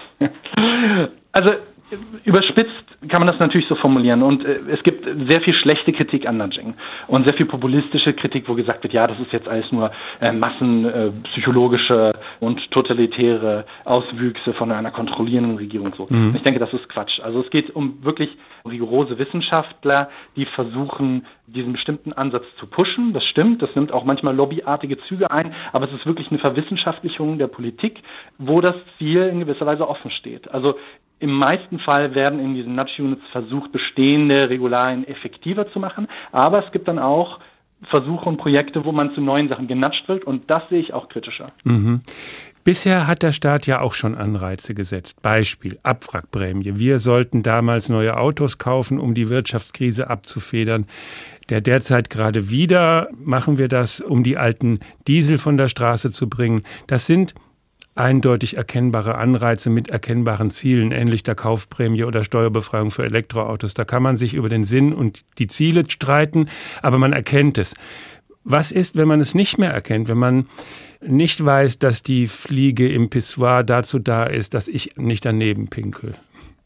Also überspitzt kann man das natürlich so formulieren. Und äh, es gibt sehr viel schlechte Kritik an Nudging und sehr viel populistische Kritik, wo gesagt wird, ja, das ist jetzt alles nur äh, massenpsychologische äh, und totalitäre Auswüchse von einer kontrollierenden Regierung. So. Mhm. Ich denke, das ist Quatsch. Also es geht um wirklich rigorose Wissenschaftler, die versuchen, diesen bestimmten Ansatz zu pushen. Das stimmt, das nimmt auch manchmal lobbyartige Züge ein, aber es ist wirklich eine Verwissenschaftlichung der Politik, wo das Ziel in gewisser Weise offen steht. Also im meisten Fall werden in diesen Nudge-Units versucht, bestehende Regularien effektiver zu machen. Aber es gibt dann auch Versuche und Projekte, wo man zu neuen Sachen genatscht wird. Und das sehe ich auch kritischer. Mhm. Bisher hat der Staat ja auch schon Anreize gesetzt. Beispiel Abwrackprämie. Wir sollten damals neue Autos kaufen, um die Wirtschaftskrise abzufedern. Der derzeit gerade wieder machen wir das, um die alten Diesel von der Straße zu bringen. Das sind eindeutig erkennbare Anreize mit erkennbaren Zielen, ähnlich der Kaufprämie oder Steuerbefreiung für Elektroautos. Da kann man sich über den Sinn und die Ziele streiten, aber man erkennt es. Was ist, wenn man es nicht mehr erkennt, wenn man nicht weiß, dass die Fliege im Pissoir dazu da ist, dass ich nicht daneben pinkel?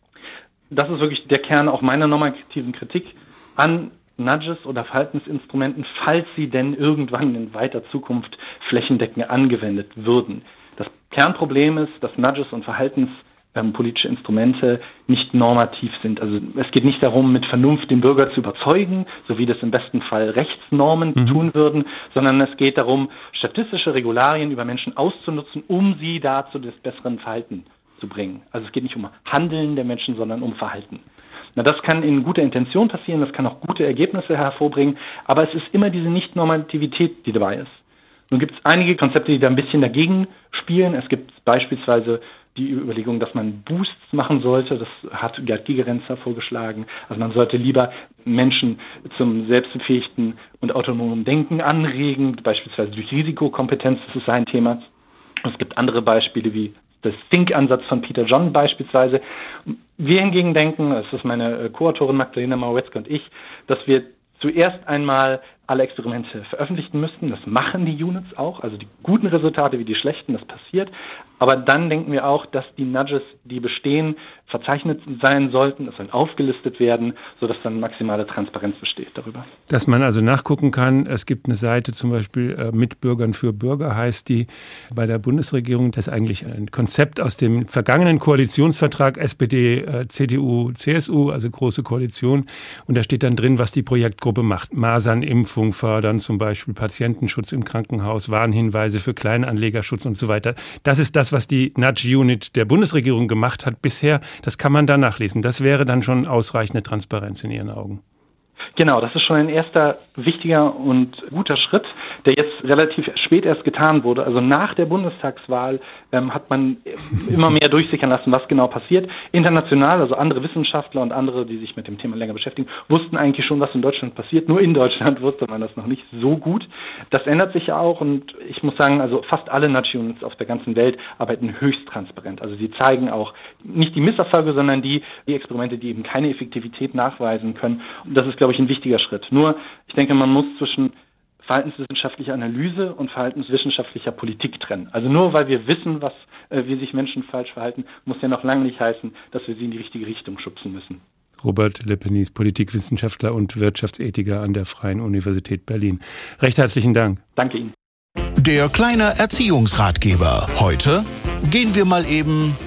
Das ist wirklich der Kern auch meiner normativen Kritik an Nudges oder Verhaltensinstrumenten, falls sie denn irgendwann in weiter Zukunft flächendeckend angewendet würden. Das Kernproblem ist, dass Nudges und verhaltenspolitische Instrumente nicht normativ sind. Also es geht nicht darum, mit Vernunft den Bürger zu überzeugen, so wie das im besten Fall Rechtsnormen mhm. tun würden, sondern es geht darum, statistische Regularien über Menschen auszunutzen, um sie dazu des besseren Verhalten zu bringen. Also es geht nicht um Handeln der Menschen, sondern um Verhalten. Na, das kann in guter Intention passieren, das kann auch gute Ergebnisse hervorbringen, aber es ist immer diese Nicht-Normativität, die dabei ist. Nun gibt es einige Konzepte, die da ein bisschen dagegen spielen. Es gibt beispielsweise die Überlegung, dass man Boosts machen sollte. Das hat Gerd Gigerenzer vorgeschlagen. Also man sollte lieber Menschen zum selbstbefähigten und autonomen Denken anregen, beispielsweise durch Risikokompetenz. Das ist sein Thema. Es gibt andere Beispiele wie das Think-Ansatz von Peter John beispielsweise. Wir hingegen denken, das ist meine Co-Autorin Magdalena Marowetzke und ich, dass wir zuerst einmal alle Experimente veröffentlichen müssten. Das machen die Units auch, also die guten Resultate wie die schlechten, das passiert. Aber dann denken wir auch, dass die Nudges, die bestehen, verzeichnet sein sollten, es sollen aufgelistet werden, sodass dann maximale Transparenz besteht darüber. Dass man also nachgucken kann, es gibt eine Seite zum Beispiel äh, Mitbürgern für Bürger heißt die bei der Bundesregierung. Das ist eigentlich ein Konzept aus dem vergangenen Koalitionsvertrag S P D, äh, C D U, C S U, also große Koalition. Und da steht dann drin, was die Projektgruppe macht. Masernimpfung fördern, zum Beispiel Patientenschutz im Krankenhaus, Warnhinweise für Kleinanlegerschutz und so weiter. Das ist das, was die Nudge-Unit der Bundesregierung gemacht hat bisher. Das kann man da nachlesen. Das wäre dann schon ausreichende Transparenz in Ihren Augen. Genau, das ist schon ein erster wichtiger und guter Schritt, der jetzt relativ spät erst getan wurde. Also nach der Bundestagswahl ähm, hat man immer mehr durchsickern lassen, was genau passiert. International, also andere Wissenschaftler und andere, die sich mit dem Thema länger beschäftigen, wussten eigentlich schon, was in Deutschland passiert. Nur in Deutschland wusste man das noch nicht so gut. Das ändert sich ja auch und ich muss sagen, also fast alle Nudge-Units auf der ganzen Welt arbeiten höchst transparent. Also sie zeigen auch nicht die Misserfolge, sondern die, die Experimente, die eben keine Effektivität nachweisen können. Und das ist, glaube ich, ein wichtiger Schritt. Nur, ich denke, man muss zwischen verhaltenswissenschaftlicher Analyse und verhaltenswissenschaftlicher Politik trennen. Also nur weil wir wissen, was, äh, wie sich Menschen falsch verhalten, muss ja noch lange nicht heißen, dass wir sie in die richtige Richtung schubsen müssen. Robert Lepenies, Politikwissenschaftler und Wirtschaftsethiker an der Freien Universität Berlin. Recht herzlichen Dank. Danke Ihnen. Der kleine Erziehungsratgeber. Heute gehen wir mal eben...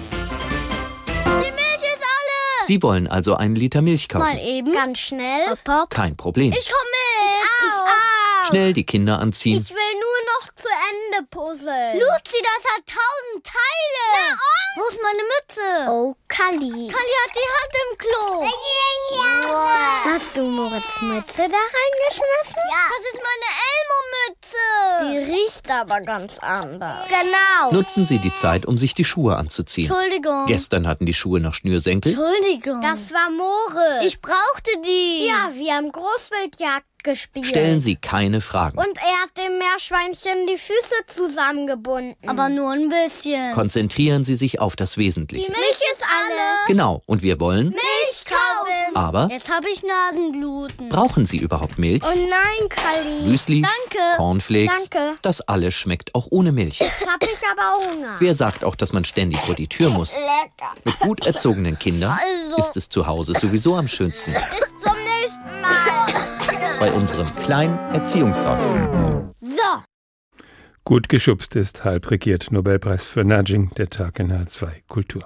Sie wollen also einen Liter Milch kaufen. Mal eben. Ganz schnell. Papa. Kein Problem. Ich komme mit. Ich auch. Schnell die Kinder anziehen. Ich will nur noch zu Ende Teile-Puzzle. Luzi, das hat tausend Teile. Na und? Wo ist meine Mütze? Oh, Kalli. Kalli hat die Hand im Klo. Wow. Hast du Moritz' Mütze da reingeschmissen? Ja. Das ist meine Elmo-Mütze. Die riecht aber ganz anders. Genau. Nutzen Sie die Zeit, um sich die Schuhe anzuziehen. Entschuldigung. Gestern hatten die Schuhe noch Schnürsenkel. Entschuldigung. Das war Moritz. Ich brauchte die. Ja, wir haben Großwildjagd gespielt. Stellen Sie keine Fragen. Und er hat dem Meerschweinchen die Füße zusammengebunden. Aber nur ein bisschen. Konzentrieren Sie sich auf das Wesentliche. Die Milch ist alle. Genau, und wir wollen Milch kaufen. Aber jetzt habe ich Nasenbluten. Brauchen Sie überhaupt Milch? Oh nein, Kalli. Müsli, Danke. Cornflakes, Danke. Das alles schmeckt auch ohne Milch. Jetzt habe ich aber Hunger. Wer sagt auch, dass man ständig vor die Tür muss? Lecker. Mit gut erzogenen Kindern also. ist es zu Hause sowieso am schönsten. Bis zum nächsten Mal. Bei unserem kleinen Erziehungsrat. So. Gut geschubst ist halb regiert. Nobelpreis für Nudging, der Tag in H zwei Kultur.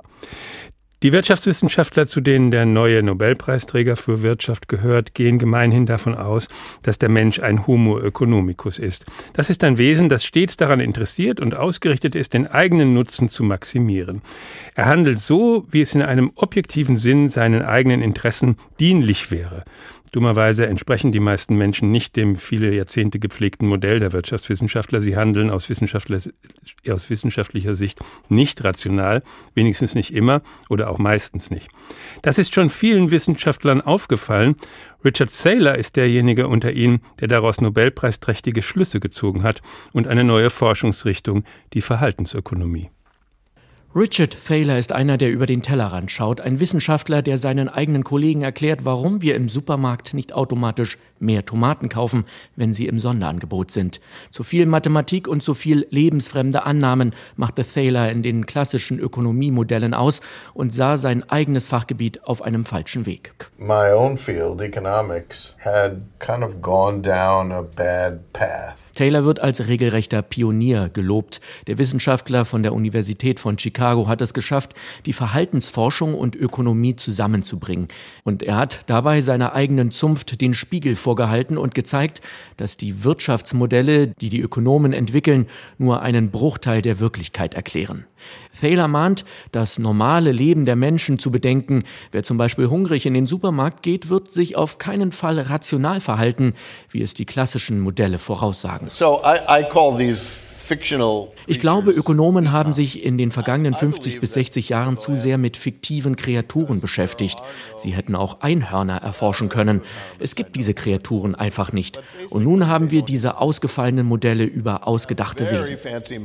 Die Wirtschaftswissenschaftler, zu denen der neue Nobelpreisträger für Wirtschaft gehört, gehen gemeinhin davon aus, dass der Mensch ein Homo economicus ist. Das ist ein Wesen, das stets daran interessiert und ausgerichtet ist, den eigenen Nutzen zu maximieren. Er handelt so, wie es in einem objektiven Sinn seinen eigenen Interessen dienlich wäre. Dummerweise entsprechen die meisten Menschen nicht dem viele Jahrzehnte gepflegten Modell der Wirtschaftswissenschaftler. Sie handeln aus, Wissenschaftler, aus wissenschaftlicher Sicht nicht rational, wenigstens nicht immer oder auch meistens nicht. Das ist schon vielen Wissenschaftlern aufgefallen. Richard Thaler ist derjenige unter ihnen, der daraus nobelpreisträchtige Schlüsse gezogen hat und eine neue Forschungsrichtung, die Verhaltensökonomie. Richard Thaler ist einer, der über den Tellerrand schaut, ein Wissenschaftler, der seinen eigenen Kollegen erklärt, warum wir im Supermarkt nicht automatisch mehr Tomaten kaufen, wenn sie im Sonderangebot sind. Zu viel Mathematik und zu viel lebensfremde Annahmen machte Thaler in den klassischen Ökonomiemodellen aus und sah sein eigenes Fachgebiet auf einem falschen Weg. My own field, economics, had kind of gone down a bad path. Thaler wird als regelrechter Pionier gelobt. Der Wissenschaftler von der Universität von Chicago hat es geschafft, die Verhaltensforschung und Ökonomie zusammenzubringen. Und er hat dabei seiner eigenen Zunft den Spiegel vorgehalten und gezeigt, dass die Wirtschaftsmodelle, die die Ökonomen entwickeln, nur einen Bruchteil der Wirklichkeit erklären. Thaler mahnt, das normale Leben der Menschen zu bedenken. Wer zum Beispiel hungrig in den Supermarkt geht, wird sich auf keinen Fall rational verhalten, wie es die klassischen Modelle voraussagen. So I, I call these Ich glaube, Ökonomen haben sich in den vergangenen fünfzig bis sechzig Jahren zu sehr mit fiktiven Kreaturen beschäftigt. Sie hätten auch Einhörner erforschen können. Es gibt diese Kreaturen einfach nicht. Und nun haben wir diese ausgefallenen Modelle über ausgedachte Wesen.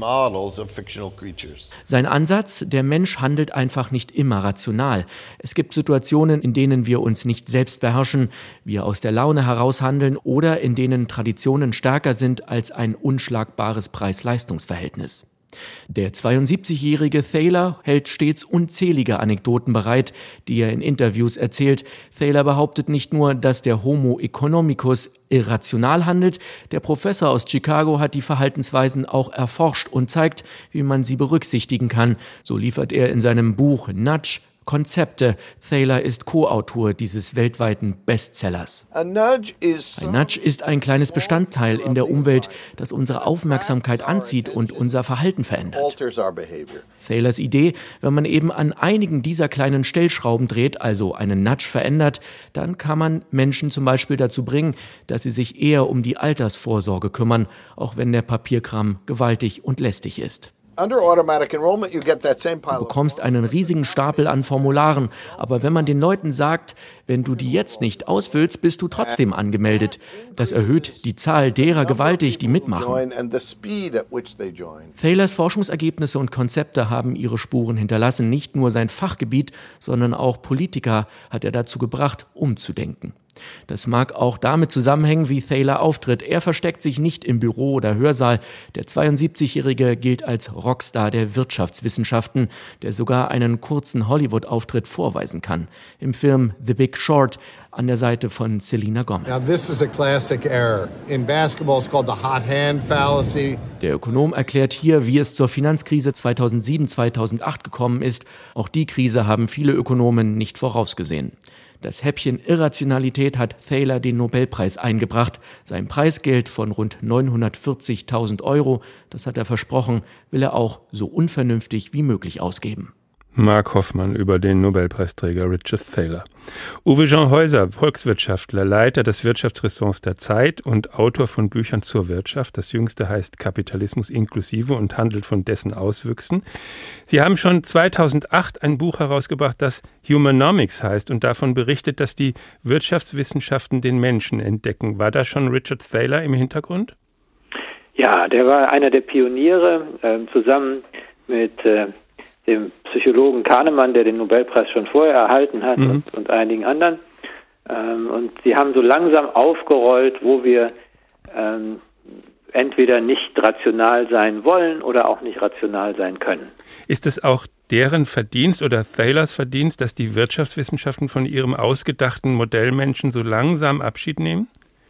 Sein Ansatz, der Mensch handelt einfach nicht immer rational. Es gibt Situationen, in denen wir uns nicht selbst beherrschen, wir aus der Laune heraus handeln oder in denen Traditionen stärker sind als ein unschlagbares Preis-Leistungs- Leistungsverhältnis. Der zweiundsiebzigjährige Thaler hält stets unzählige Anekdoten bereit, die er in Interviews erzählt. Thaler behauptet nicht nur, dass der Homo economicus irrational handelt, der Professor aus Chicago hat die Verhaltensweisen auch erforscht und zeigt, wie man sie berücksichtigen kann. So liefert er in seinem Buch Nudge Konzepte. Thaler ist Co-Autor dieses weltweiten Bestsellers. Ein Nudge ist ein kleines Bestandteil in der Umwelt, das unsere Aufmerksamkeit anzieht und unser Verhalten verändert. Thalers Idee, wenn man eben an einigen dieser kleinen Stellschrauben dreht, also einen Nudge verändert, dann kann man Menschen zum Beispiel dazu bringen, dass sie sich eher um die Altersvorsorge kümmern, auch wenn der Papierkram gewaltig und lästig ist. Du bekommst einen riesigen Stapel an Formularen, aber wenn man den Leuten sagt, wenn du die jetzt nicht ausfüllst, bist du trotzdem angemeldet. Das erhöht die Zahl derer gewaltig, die mitmachen. Thalers Forschungsergebnisse und Konzepte haben ihre Spuren hinterlassen. Nicht nur sein Fachgebiet, sondern auch Politiker hat er dazu gebracht, umzudenken. Das mag auch damit zusammenhängen, wie Thaler auftritt. Er versteckt sich nicht im Büro oder Hörsaal. Der zweiundsiebzigjährige gilt als Rockstar der Wirtschaftswissenschaften, der sogar einen kurzen Hollywood-Auftritt vorweisen kann. Im Film The Big Short an der Seite von Selena Gomez. Now this is a classic error. In basketball it's called the hot hand fallacy. Der Ökonom erklärt hier, wie es zur Finanzkrise zweitausendsieben, zweitausendacht gekommen ist. Auch die Krise haben viele Ökonomen nicht vorausgesehen. Das Häppchen Irrationalität hat Thaler den Nobelpreis eingebracht. Sein Preisgeld von rund neunhundertvierzigtausend Euro, das hat er versprochen, will er auch so unvernünftig wie möglich ausgeben. Mark Hoffmann über den Nobelpreisträger Richard Thaler. Uwe Jean Häuser, Volkswirtschaftler, Leiter des Wirtschaftsressorts der Zeit und Autor von Büchern zur Wirtschaft. Das jüngste heißt Kapitalismus inklusive und handelt von dessen Auswüchsen. Sie haben schon zweitausendacht ein Buch herausgebracht, das Humanomics heißt und davon berichtet, dass die Wirtschaftswissenschaften den Menschen entdecken. War da schon Richard Thaler im Hintergrund? Ja, der war einer der Pioniere, äh, zusammen mit äh, dem Psychologen Kahnemann, der den Nobelpreis schon vorher erhalten hat, mhm. und, und einigen anderen. Ähm, und sie haben so langsam aufgerollt, wo wir ähm, entweder nicht rational sein wollen oder auch nicht rational sein können. Ist es auch deren Verdienst oder Thalers Verdienst, dass die Wirtschaftswissenschaften von ihrem ausgedachten Modellmenschen so langsam Abschied nehmen?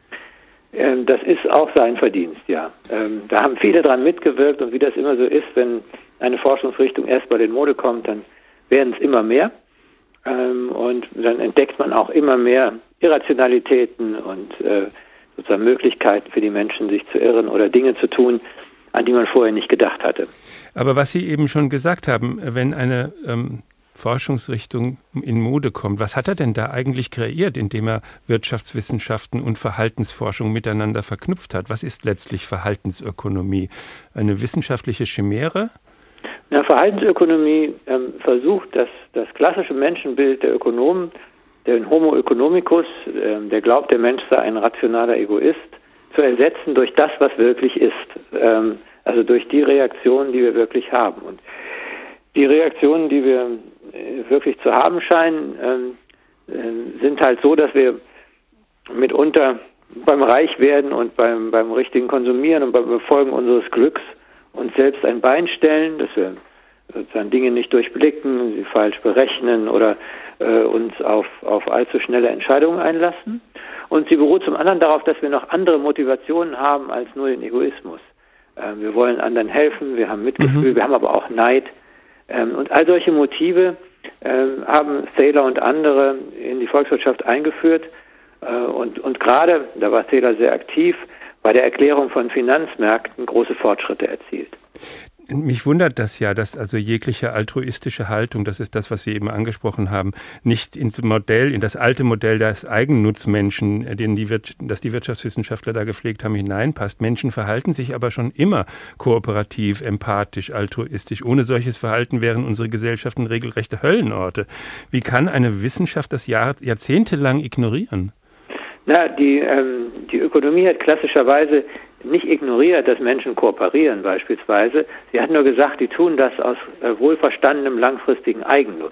Ähm, das ist auch sein Verdienst, ja. Ähm, da haben viele dran mitgewirkt und wie das immer so ist, wenn eine Forschungsrichtung erst mal in Mode kommt, dann werden es immer mehr ähm, und dann entdeckt man auch immer mehr Irrationalitäten und äh, sozusagen Möglichkeiten für die Menschen, sich zu irren oder Dinge zu tun, an die man vorher nicht gedacht hatte. Aber was Sie eben schon gesagt haben, wenn eine ähm, Forschungsrichtung in Mode kommt, was hat er denn da eigentlich kreiert, indem er Wirtschaftswissenschaften und Verhaltensforschung miteinander verknüpft hat? Was ist letztlich Verhaltensökonomie? Eine wissenschaftliche Chimäre? Na, Verhaltensökonomie ähm, versucht, das, das klassische Menschenbild der Ökonomen, den Homo economicus, ähm, der glaubt, der Mensch sei ein rationaler Egoist, zu ersetzen durch das, was wirklich ist. Ähm, also durch die Reaktionen, die wir wirklich haben. Und die Reaktionen, die wir äh, wirklich zu haben scheinen, ähm, äh, sind halt so, dass wir mitunter beim Reichwerden und beim, beim richtigen Konsumieren und beim Befolgen unseres Glücks uns selbst ein Bein stellen, dass wir sozusagen Dinge nicht durchblicken, sie falsch berechnen oder äh, uns auf, auf allzu schnelle Entscheidungen einlassen. Und sie beruht zum anderen darauf, dass wir noch andere Motivationen haben als nur den Egoismus. Äh, wir wollen anderen helfen, wir haben Mitgefühl, mhm. wir haben aber auch Neid. Ähm, und all solche Motive äh, haben Thaler und andere in die Volkswirtschaft eingeführt. Äh, und, und gerade, da war Thaler sehr aktiv, bei der Erklärung von Finanzmärkten große Fortschritte erzielt. Mich wundert das ja, dass also jegliche altruistische Haltung, das ist das, was Sie eben angesprochen haben, nicht ins Modell, in das alte Modell des Eigennutzmenschen, den die, das die Wirtschaftswissenschaftler da gepflegt haben, hineinpasst. Menschen verhalten sich aber schon immer kooperativ, empathisch, altruistisch. Ohne solches Verhalten wären unsere Gesellschaften regelrechte Höllenorte. Wie kann eine Wissenschaft das Jahr, jahrzehntelang ignorieren? Na, die, ähm, die Ökonomie hat klassischerweise nicht ignoriert, dass Menschen kooperieren beispielsweise. Sie hat nur gesagt, die tun das aus äh, wohlverstandenem langfristigen Eigennutz.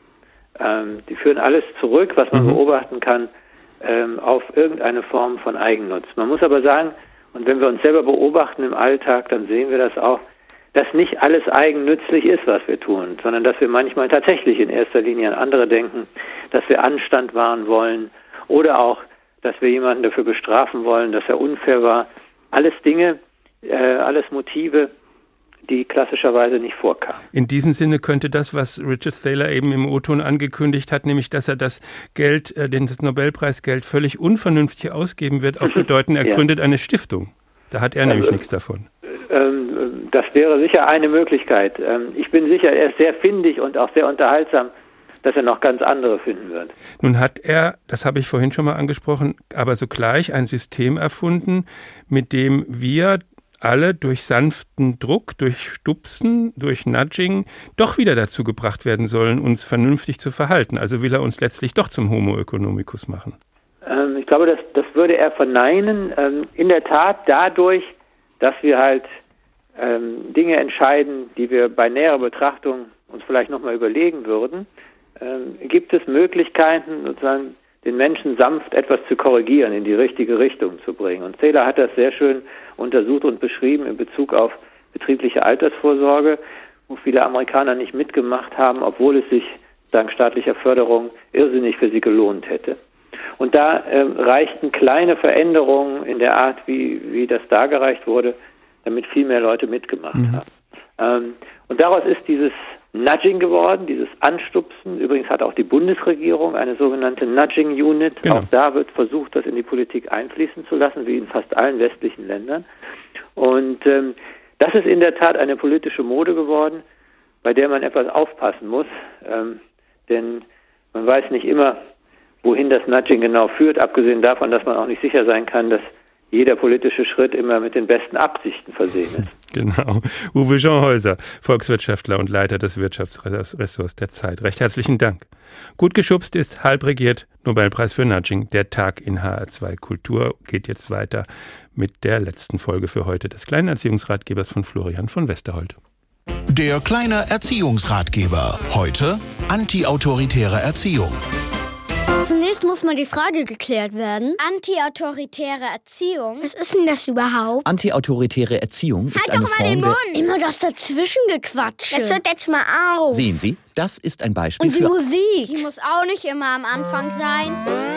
Ähm, die führen alles zurück, was man mhm. beobachten kann, ähm, auf irgendeine Form von Eigennutz. Man muss aber sagen, und wenn wir uns selber beobachten im Alltag, dann sehen wir das auch, dass nicht alles eigennützlich ist, was wir tun, sondern dass wir manchmal tatsächlich in erster Linie an andere denken, dass wir Anstand wahren wollen oder auch dass wir jemanden dafür bestrafen wollen, dass er unfair war. Alles Dinge, äh, alles Motive, die klassischerweise nicht vorkamen. In diesem Sinne könnte das, was Richard Thaler eben im O-Ton angekündigt hat, nämlich, dass er das Geld, äh, das Nobelpreisgeld völlig unvernünftig ausgeben wird, auch bedeuten, er ja. gründet eine Stiftung. Da hat er also, nämlich nichts davon. Ähm, das wäre sicher eine Möglichkeit. Ähm, ich bin sicher, er ist sehr findig und auch sehr unterhaltsam, dass er noch ganz andere finden wird. Nun hat er, das habe ich vorhin schon mal angesprochen, aber sogleich ein System erfunden, mit dem wir alle durch sanften Druck, durch Stupsen, durch Nudging doch wieder dazu gebracht werden sollen, uns vernünftig zu verhalten. Also will er uns letztlich doch zum Homo economicus machen. Ähm, ich glaube, das, das würde er verneinen. Ähm, in der Tat dadurch, dass wir halt ähm, Dinge entscheiden, die wir bei näherer Betrachtung uns vielleicht nochmal überlegen würden, Ähm, gibt es Möglichkeiten, sozusagen den Menschen sanft etwas zu korrigieren, in die richtige Richtung zu bringen. Und Thaler hat das sehr schön untersucht und beschrieben in Bezug auf betriebliche Altersvorsorge, wo viele Amerikaner nicht mitgemacht haben, obwohl es sich dank staatlicher Förderung irrsinnig für sie gelohnt hätte. Und da ähm, reichten kleine Veränderungen in der Art, wie, wie das dargereicht wurde, damit viel mehr Leute mitgemacht mhm. haben. Ähm, und daraus ist dieses Nudging geworden, dieses Anstupsen. Übrigens hat auch die Bundesregierung eine sogenannte Nudging Unit. Genau. Auch da wird versucht, das in die Politik einfließen zu lassen, wie in fast allen westlichen Ländern. Und ähm, das ist in der Tat eine politische Mode geworden, bei der man etwas aufpassen muss. Ähm, denn man weiß nicht immer, wohin das Nudging genau führt, abgesehen davon, dass man auch nicht sicher sein kann, dass jeder politische Schritt immer mit den besten Absichten versehen ist. Genau. Uwe Jeanhäuser, Volkswirtschaftler und Leiter des Wirtschaftsressorts der Zeit. Recht herzlichen Dank. Gut geschubst ist halb regiert. Nobelpreis für Nudging. Der Tag in H R zwei Kultur geht jetzt weiter mit der letzten Folge für heute des kleinen Erziehungsratgebers von Florian von Westerholt. Der kleine Erziehungsratgeber. Heute antiautoritäre Erziehung. Zunächst muss mal die Frage geklärt werden. Antiautoritäre Erziehung? Was ist denn das überhaupt? Antiautoritäre Erziehung ist halt eine doch mal Form den der... Mund. Immer das Dazwischengequatsche. Das hört jetzt mal auf. Sehen Sie, das ist ein Beispiel Und die für... Musik. Die muss auch nicht immer am Anfang sein.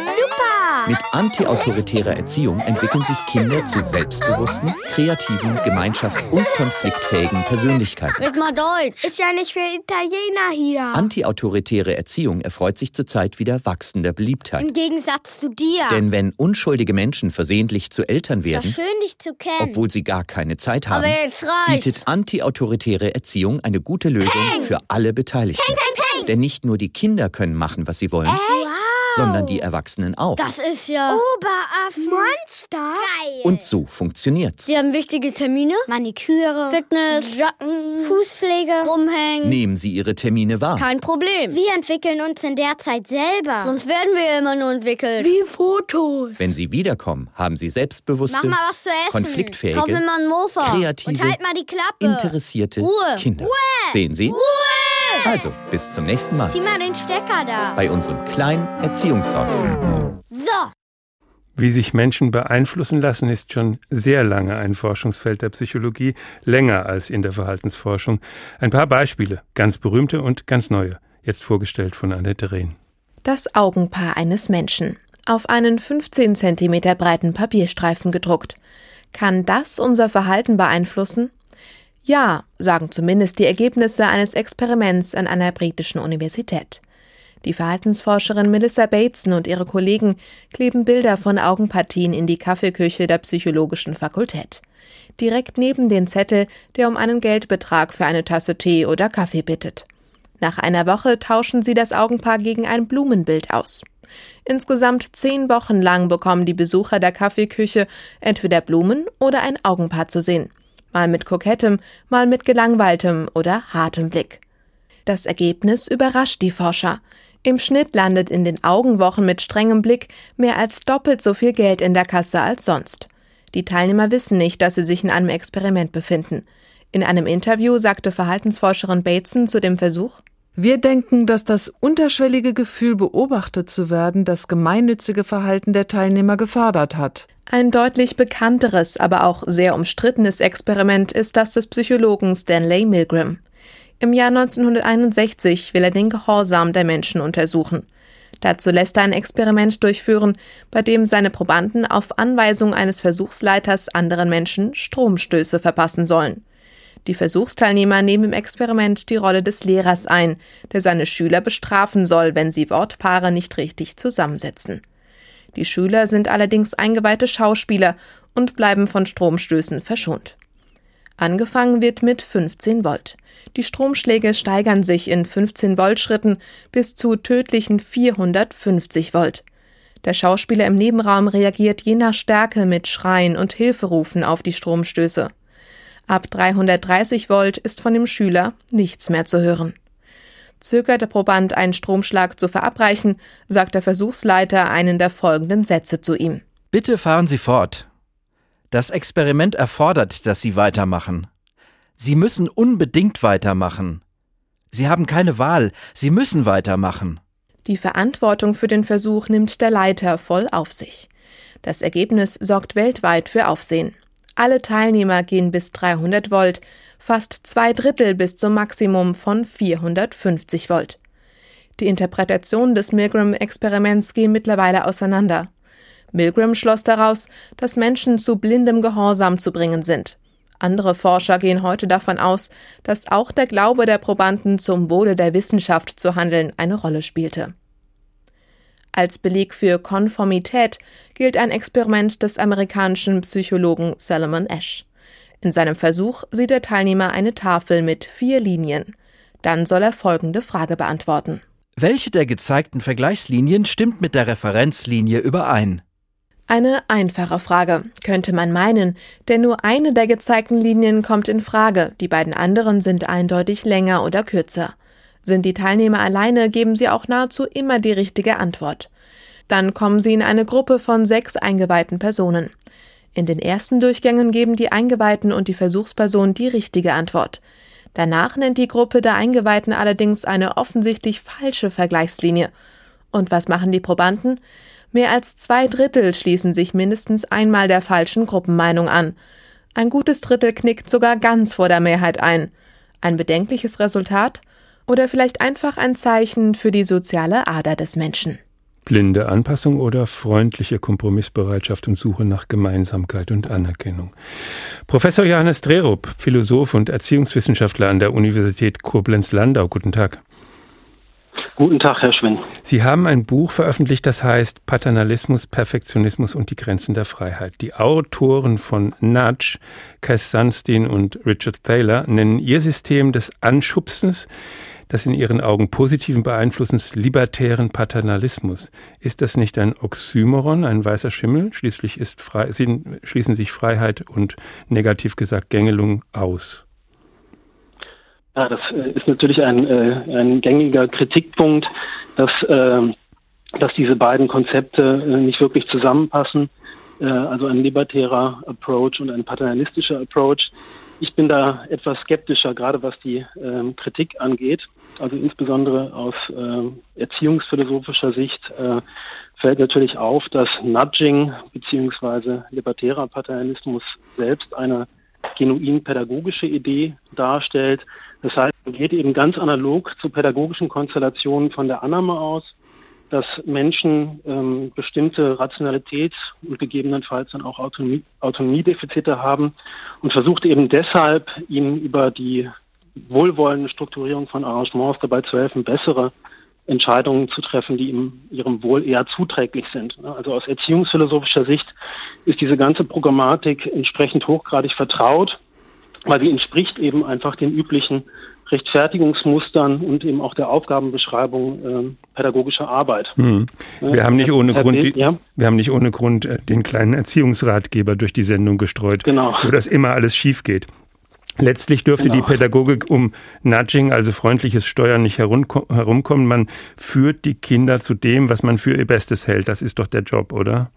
Super! Mit antiautoritärer Erziehung entwickeln sich Kinder zu selbstbewussten, kreativen, gemeinschafts- und konfliktfähigen Persönlichkeiten. Red mal Deutsch. Ist ja nicht für Italiener hier. Antiautoritäre Erziehung erfreut sich zurzeit wieder wachsender Beliebtheit. Im Gegensatz zu dir. Denn wenn unschuldige Menschen versehentlich zu Eltern werden, ist ja schön, dich zu kennen, obwohl sie gar keine Zeit haben, aber jetzt reicht's. bietet antiautoritäre Erziehung eine gute Lösung Peng. für alle Beteiligten. Peng, peng, peng. Denn nicht nur die Kinder können machen, was sie wollen, Echt? sondern die Erwachsenen auch. Das ist ja Oberaffen. Monster. Geil. Und so funktioniert's. Sie haben wichtige Termine. Maniküre, Fitness, Jacken, Fußpflege, rumhängen. Nehmen Sie Ihre Termine wahr. Kein Problem. Wir entwickeln uns in der Zeit selber. Sonst werden wir immer nur entwickelt. Wie Fotos. Wenn Sie wiederkommen, haben Sie selbstbewusste, Mach mal was zu essen. konfliktfähige, Kauf mir mal einen Mofa. kreative, und halt mal die Klappe. interessierte Ruhe. Kinder. Ruhe. Sehen Sie? Ruhe. Also, bis zum nächsten Mal. Zieh mal den Stecker da. Bei unserem kleinen Erziehungsratgeber. So. Wie sich Menschen beeinflussen lassen, ist schon sehr lange ein Forschungsfeld der Psychologie, länger als in der Verhaltensforschung. Ein paar Beispiele, ganz berühmte und ganz neue, jetzt vorgestellt von Annette Rehn. Das Augenpaar eines Menschen, auf einen fünfzehn Zentimeter breiten Papierstreifen gedruckt. Kann das unser Verhalten beeinflussen? Ja, sagen zumindest die Ergebnisse eines Experiments an einer britischen Universität. Die Verhaltensforscherin Melissa Bateson und ihre Kollegen kleben Bilder von Augenpartien in die Kaffeeküche der Psychologischen Fakultät. Direkt neben den Zettel, der um einen Geldbetrag für eine Tasse Tee oder Kaffee bittet. Nach einer Woche tauschen sie das Augenpaar gegen ein Blumenbild aus. Insgesamt zehn Wochen lang bekommen die Besucher der Kaffeeküche entweder Blumen oder ein Augenpaar zu sehen. Mal mit kokettem, mal mit gelangweiltem oder hartem Blick. Das Ergebnis überrascht die Forscher. Im Schnitt landet in den Augenwochen mit strengem Blick mehr als doppelt so viel Geld in der Kasse als sonst. Die Teilnehmer wissen nicht, dass sie sich in einem Experiment befinden. In einem Interview sagte Verhaltensforscherin Bateson zu dem Versuch: Wir denken, dass das unterschwellige Gefühl, beobachtet zu werden, das gemeinnützige Verhalten der Teilnehmer gefördert hat. Ein deutlich bekannteres, aber auch sehr umstrittenes Experiment ist das des Psychologen Stanley Milgram. Im Jahr neunzehnhunderteinundsechzig will er den Gehorsam der Menschen untersuchen. Dazu lässt er ein Experiment durchführen, bei dem seine Probanden auf Anweisung eines Versuchsleiters anderen Menschen Stromstöße verpassen sollen. Die Versuchsteilnehmer nehmen im Experiment die Rolle des Lehrers ein, der seine Schüler bestrafen soll, wenn sie Wortpaare nicht richtig zusammensetzen. Die Schüler sind allerdings eingeweihte Schauspieler und bleiben von Stromstößen verschont. Angefangen wird mit fünfzehn Volt. Die Stromschläge steigern sich in fünfzehn Volt Schritten bis zu tödlichen vierhundertfünfzig Volt. Der Schauspieler im Nebenraum reagiert je nach Stärke mit Schreien und Hilferufen auf die Stromstöße. Ab dreihundertdreißig Volt ist von dem Schüler nichts mehr zu hören. Zögert der Proband, einen Stromschlag zu verabreichen, sagt der Versuchsleiter einen der folgenden Sätze zu ihm. Bitte fahren Sie fort. Das Experiment erfordert, dass Sie weitermachen. Sie müssen unbedingt weitermachen. Sie haben keine Wahl, Sie müssen weitermachen. Die Verantwortung für den Versuch nimmt der Leiter voll auf sich. Das Ergebnis sorgt weltweit für Aufsehen. Alle Teilnehmer gehen bis dreihundert Volt, fast zwei Drittel bis zum Maximum von vierhundertfünfzig Volt. Die Interpretationen des Milgram-Experiments gehen mittlerweile auseinander. Milgram schloss daraus, dass Menschen zu blindem Gehorsam zu bringen sind. Andere Forscher gehen heute davon aus, dass auch der Glaube der Probanden, zum Wohle der Wissenschaft zu handeln, eine Rolle spielte. Als Beleg für Konformität gilt ein Experiment des amerikanischen Psychologen Solomon Asch. In seinem Versuch sieht der Teilnehmer eine Tafel mit vier Linien. Dann soll er folgende Frage beantworten. Welche der gezeigten Vergleichslinien stimmt mit der Referenzlinie überein? Eine einfache Frage, könnte man meinen, denn nur eine der gezeigten Linien kommt in Frage, die beiden anderen sind eindeutig länger oder kürzer. Sind die Teilnehmer alleine, geben sie auch nahezu immer die richtige Antwort. Dann kommen sie in eine Gruppe von sechs eingeweihten Personen. In den ersten Durchgängen geben die Eingeweihten und die Versuchsperson die richtige Antwort. Danach nennt die Gruppe der Eingeweihten allerdings eine offensichtlich falsche Vergleichslinie. Und was machen die Probanden? Mehr als zwei Drittel schließen sich mindestens einmal der falschen Gruppenmeinung an. Ein gutes Drittel knickt sogar ganz vor der Mehrheit ein. Ein bedenkliches Resultat? Oder vielleicht einfach ein Zeichen für die soziale Ader des Menschen? Blinde Anpassung oder freundliche Kompromissbereitschaft und Suche nach Gemeinsamkeit und Anerkennung. Professor Johannes Drerup, Philosoph und Erziehungswissenschaftler an der Universität Koblenz-Landau. Guten Tag. Guten Tag, Herr Schwinn. Sie haben ein Buch veröffentlicht, das heißt Paternalismus, Perfektionismus und die Grenzen der Freiheit. Die Autoren von Nudge, Cass Sunstein und Richard Thaler, nennen ihr System des Anschubsens, das in ihren Augen positiven Beeinflussens, libertären Paternalismus. Ist das nicht ein Oxymoron, ein weißer Schimmel? Schließlich ist frei, schließen sich Freiheit und negativ gesagt Gängelung aus. Ja, das ist natürlich ein, äh, ein gängiger Kritikpunkt, dass, äh, dass diese beiden Konzepte äh, nicht wirklich zusammenpassen. Äh, also ein libertärer Approach und ein paternalistischer Approach. Ich bin da etwas skeptischer, gerade was die äh, Kritik angeht. Also insbesondere aus äh, erziehungsphilosophischer Sicht äh, fällt natürlich auf, dass Nudging bzw. libertärer Paternalismus selbst eine genuin pädagogische Idee darstellt. Das heißt, man geht eben ganz analog zu pädagogischen Konstellationen von der Annahme aus, dass Menschen ähm, bestimmte Rationalität und gegebenenfalls dann auch Autonomie, Autonomiedefizite haben und versucht eben deshalb, ihnen über die wohlwollende Strukturierung von Arrangements dabei zu helfen, bessere Entscheidungen zu treffen, die ihm, ihrem Wohl eher zuträglich sind. Also aus erziehungsphilosophischer Sicht ist diese ganze Programmatik entsprechend hochgradig vertraut, weil sie entspricht eben einfach den üblichen Rechtfertigungsmustern und eben auch der Aufgabenbeschreibung äh, pädagogischer Arbeit. Hm. Wir ja, haben nicht ohne Herr Grund, Bild, die, ja? wir haben nicht ohne Grund den kleinen Erziehungsratgeber durch die Sendung gestreut, genau. wo das immer alles schief geht. Letztlich dürfte genau. die Pädagogik um Nudging, also freundliches Steuern, nicht herumkommen. Man führt die Kinder zu dem, was man für ihr Bestes hält. Das ist doch der Job, oder?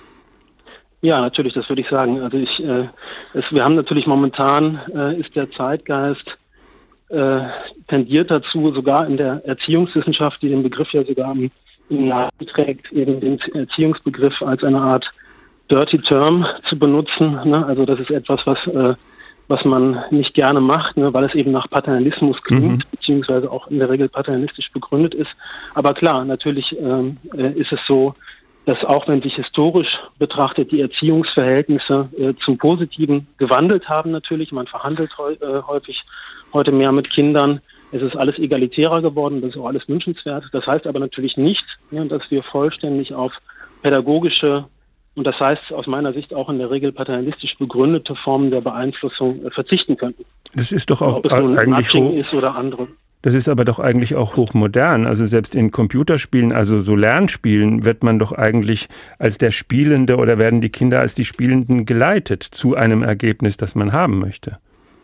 Ja, natürlich, das würde ich sagen. Also ich, äh, es, wir haben natürlich momentan, äh, ist der Zeitgeist äh, tendiert dazu, sogar in der Erziehungswissenschaft, die den Begriff ja sogar im, im Namen trägt, eben den Erziehungsbegriff als eine Art Dirty Term zu benutzen. Ne? Also das ist etwas, was äh, was man nicht gerne macht, ne, weil es eben nach Paternalismus klingt, mhm. beziehungsweise auch in der Regel paternalistisch begründet ist. Aber klar, natürlich ähm, äh, ist es so, dass auch wenn sich historisch betrachtet die Erziehungsverhältnisse äh, zum Positiven gewandelt haben natürlich, man verhandelt heu, äh, häufig heute mehr mit Kindern, es ist alles egalitärer geworden, das ist auch alles wünschenswert. Das heißt aber natürlich nicht, ja, dass wir vollständig auf pädagogische und das heißt aus meiner Sicht auch in der Regel paternalistisch begründete Formen der Beeinflussung äh, verzichten könnten. Das ist doch auch Ob es nun eigentlich Nudging hoch, ist oder andere. Das ist aber doch eigentlich auch hochmodern. Also selbst in Computerspielen, also so Lernspielen, wird man doch eigentlich als der Spielende oder werden die Kinder als die Spielenden geleitet zu einem Ergebnis, das man haben möchte.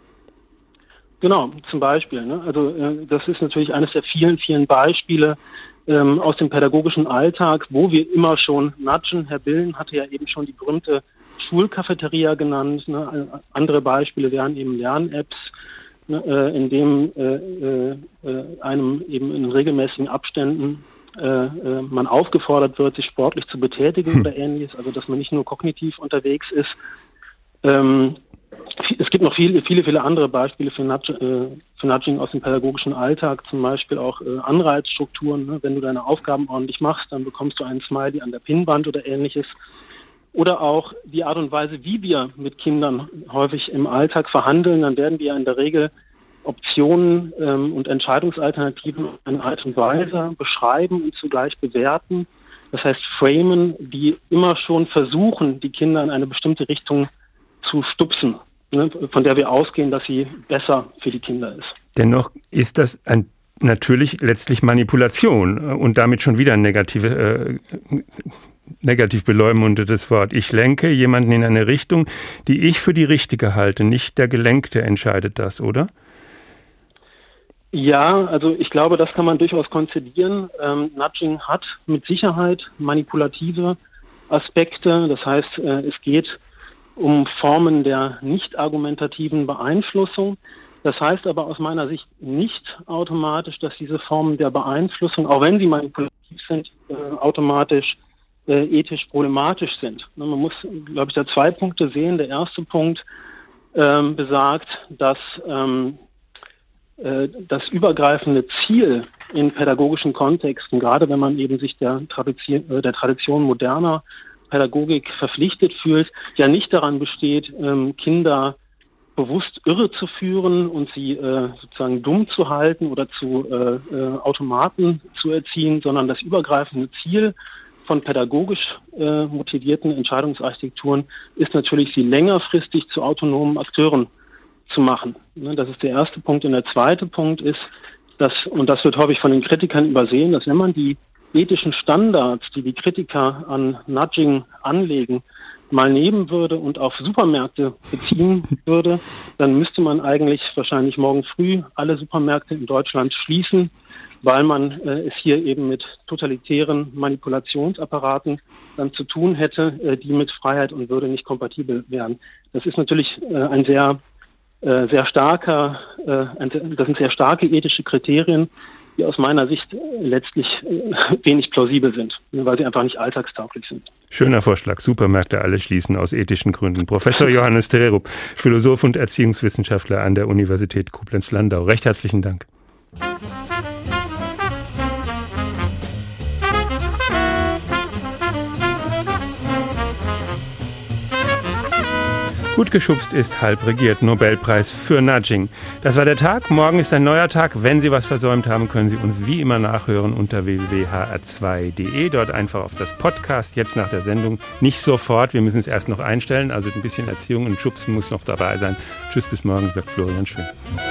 Genau, zum Beispiel. Ne? Also äh, das ist natürlich eines der vielen, vielen Beispiele ähm, aus dem pädagogischen Alltag, wo wir immer schon nudgen. Herr Billen hatte ja eben schon die berühmte Schulcafeteria genannt. Ne? Andere Beispiele wären eben Lern-Apps, ne? äh, in dem äh, äh, einem eben in regelmäßigen Abständen äh, äh, man aufgefordert wird, sich sportlich zu betätigen hm. oder ähnliches. Also dass man nicht nur kognitiv unterwegs ist. Ähm, Es gibt noch viele, viele, viele andere Beispiele für, Nudge, äh, für Nudging aus dem pädagogischen Alltag, zum Beispiel auch äh, Anreizstrukturen. Ne? Wenn du deine Aufgaben ordentlich machst, dann bekommst du einen Smiley an der Pinnwand oder ähnliches. Oder auch die Art und Weise, wie wir mit Kindern häufig im Alltag verhandeln. Dann werden wir in der Regel Optionen ähm, und Entscheidungsalternativen in einer Art und Weise beschreiben und zugleich bewerten. Das heißt, framen, die immer schon versuchen, die Kinder in eine bestimmte Richtung zu stupsen, ne, von der wir ausgehen, dass sie besser für die Kinder ist. Dennoch ist das ein, natürlich letztlich Manipulation und damit schon wieder ein negative, äh, negativ beleumundetes Wort. Ich lenke jemanden in eine Richtung, die ich für die richtige halte. Nicht der Gelenkte entscheidet das, oder? Ja, also ich glaube, das kann man durchaus konzidieren. Ähm, Nudging hat mit Sicherheit manipulative Aspekte. Das heißt, äh, es geht um Formen der nicht argumentativen Beeinflussung. Das heißt aber aus meiner Sicht nicht automatisch, dass diese Formen der Beeinflussung, auch wenn sie manipulativ sind, äh, automatisch äh, ethisch problematisch sind. Man muss, glaube ich, da zwei Punkte sehen. Der erste Punkt ähm, besagt, dass ähm, das übergreifende Ziel in pädagogischen Kontexten, gerade wenn man eben sich der Tradition, der Tradition moderner Pädagogik verpflichtet fühlt, ja nicht daran besteht, Kinder bewusst irre zu führen und sie sozusagen dumm zu halten oder zu Automaten zu erziehen, sondern das übergreifende Ziel von pädagogisch motivierten Entscheidungsarchitekturen ist natürlich, sie längerfristig zu autonomen Akteuren zu machen. Das ist der erste Punkt. Und der zweite Punkt ist, dass, und das wird häufig von den Kritikern übersehen, dass wenn man die ethischen Standards, die die Kritiker an Nudging anlegen, mal nehmen würde und auf Supermärkte beziehen würde, dann müsste man eigentlich wahrscheinlich morgen früh alle Supermärkte in Deutschland schließen, weil man äh, es hier eben mit totalitären Manipulationsapparaten dann zu tun hätte, äh, die mit Freiheit und Würde nicht kompatibel wären. Das ist natürlich äh, ein sehr Äh, sehr starker, äh, das sind sehr starke ethische Kriterien, die aus meiner Sicht äh, letztlich äh, wenig plausibel sind, weil sie einfach nicht alltagstauglich sind. Schöner Vorschlag, Supermärkte alle schließen aus ethischen Gründen. Professor Johannes Drerup, Philosoph und Erziehungswissenschaftler an der Universität Koblenz-Landau. Recht herzlichen Dank. Gut geschubst ist halb regiert. Nobelpreis für Nudging. Das war der Tag. Morgen ist ein neuer Tag. Wenn Sie was versäumt haben, können Sie uns wie immer nachhören unter w w w punkt h r zwei punkt d e. Dort einfach auf das Podcast jetzt nach der Sendung. Nicht sofort, wir müssen es erst noch einstellen. Also ein bisschen Erziehung und Schubsen muss noch dabei sein. Tschüss, bis morgen, sagt Florian Schwinn.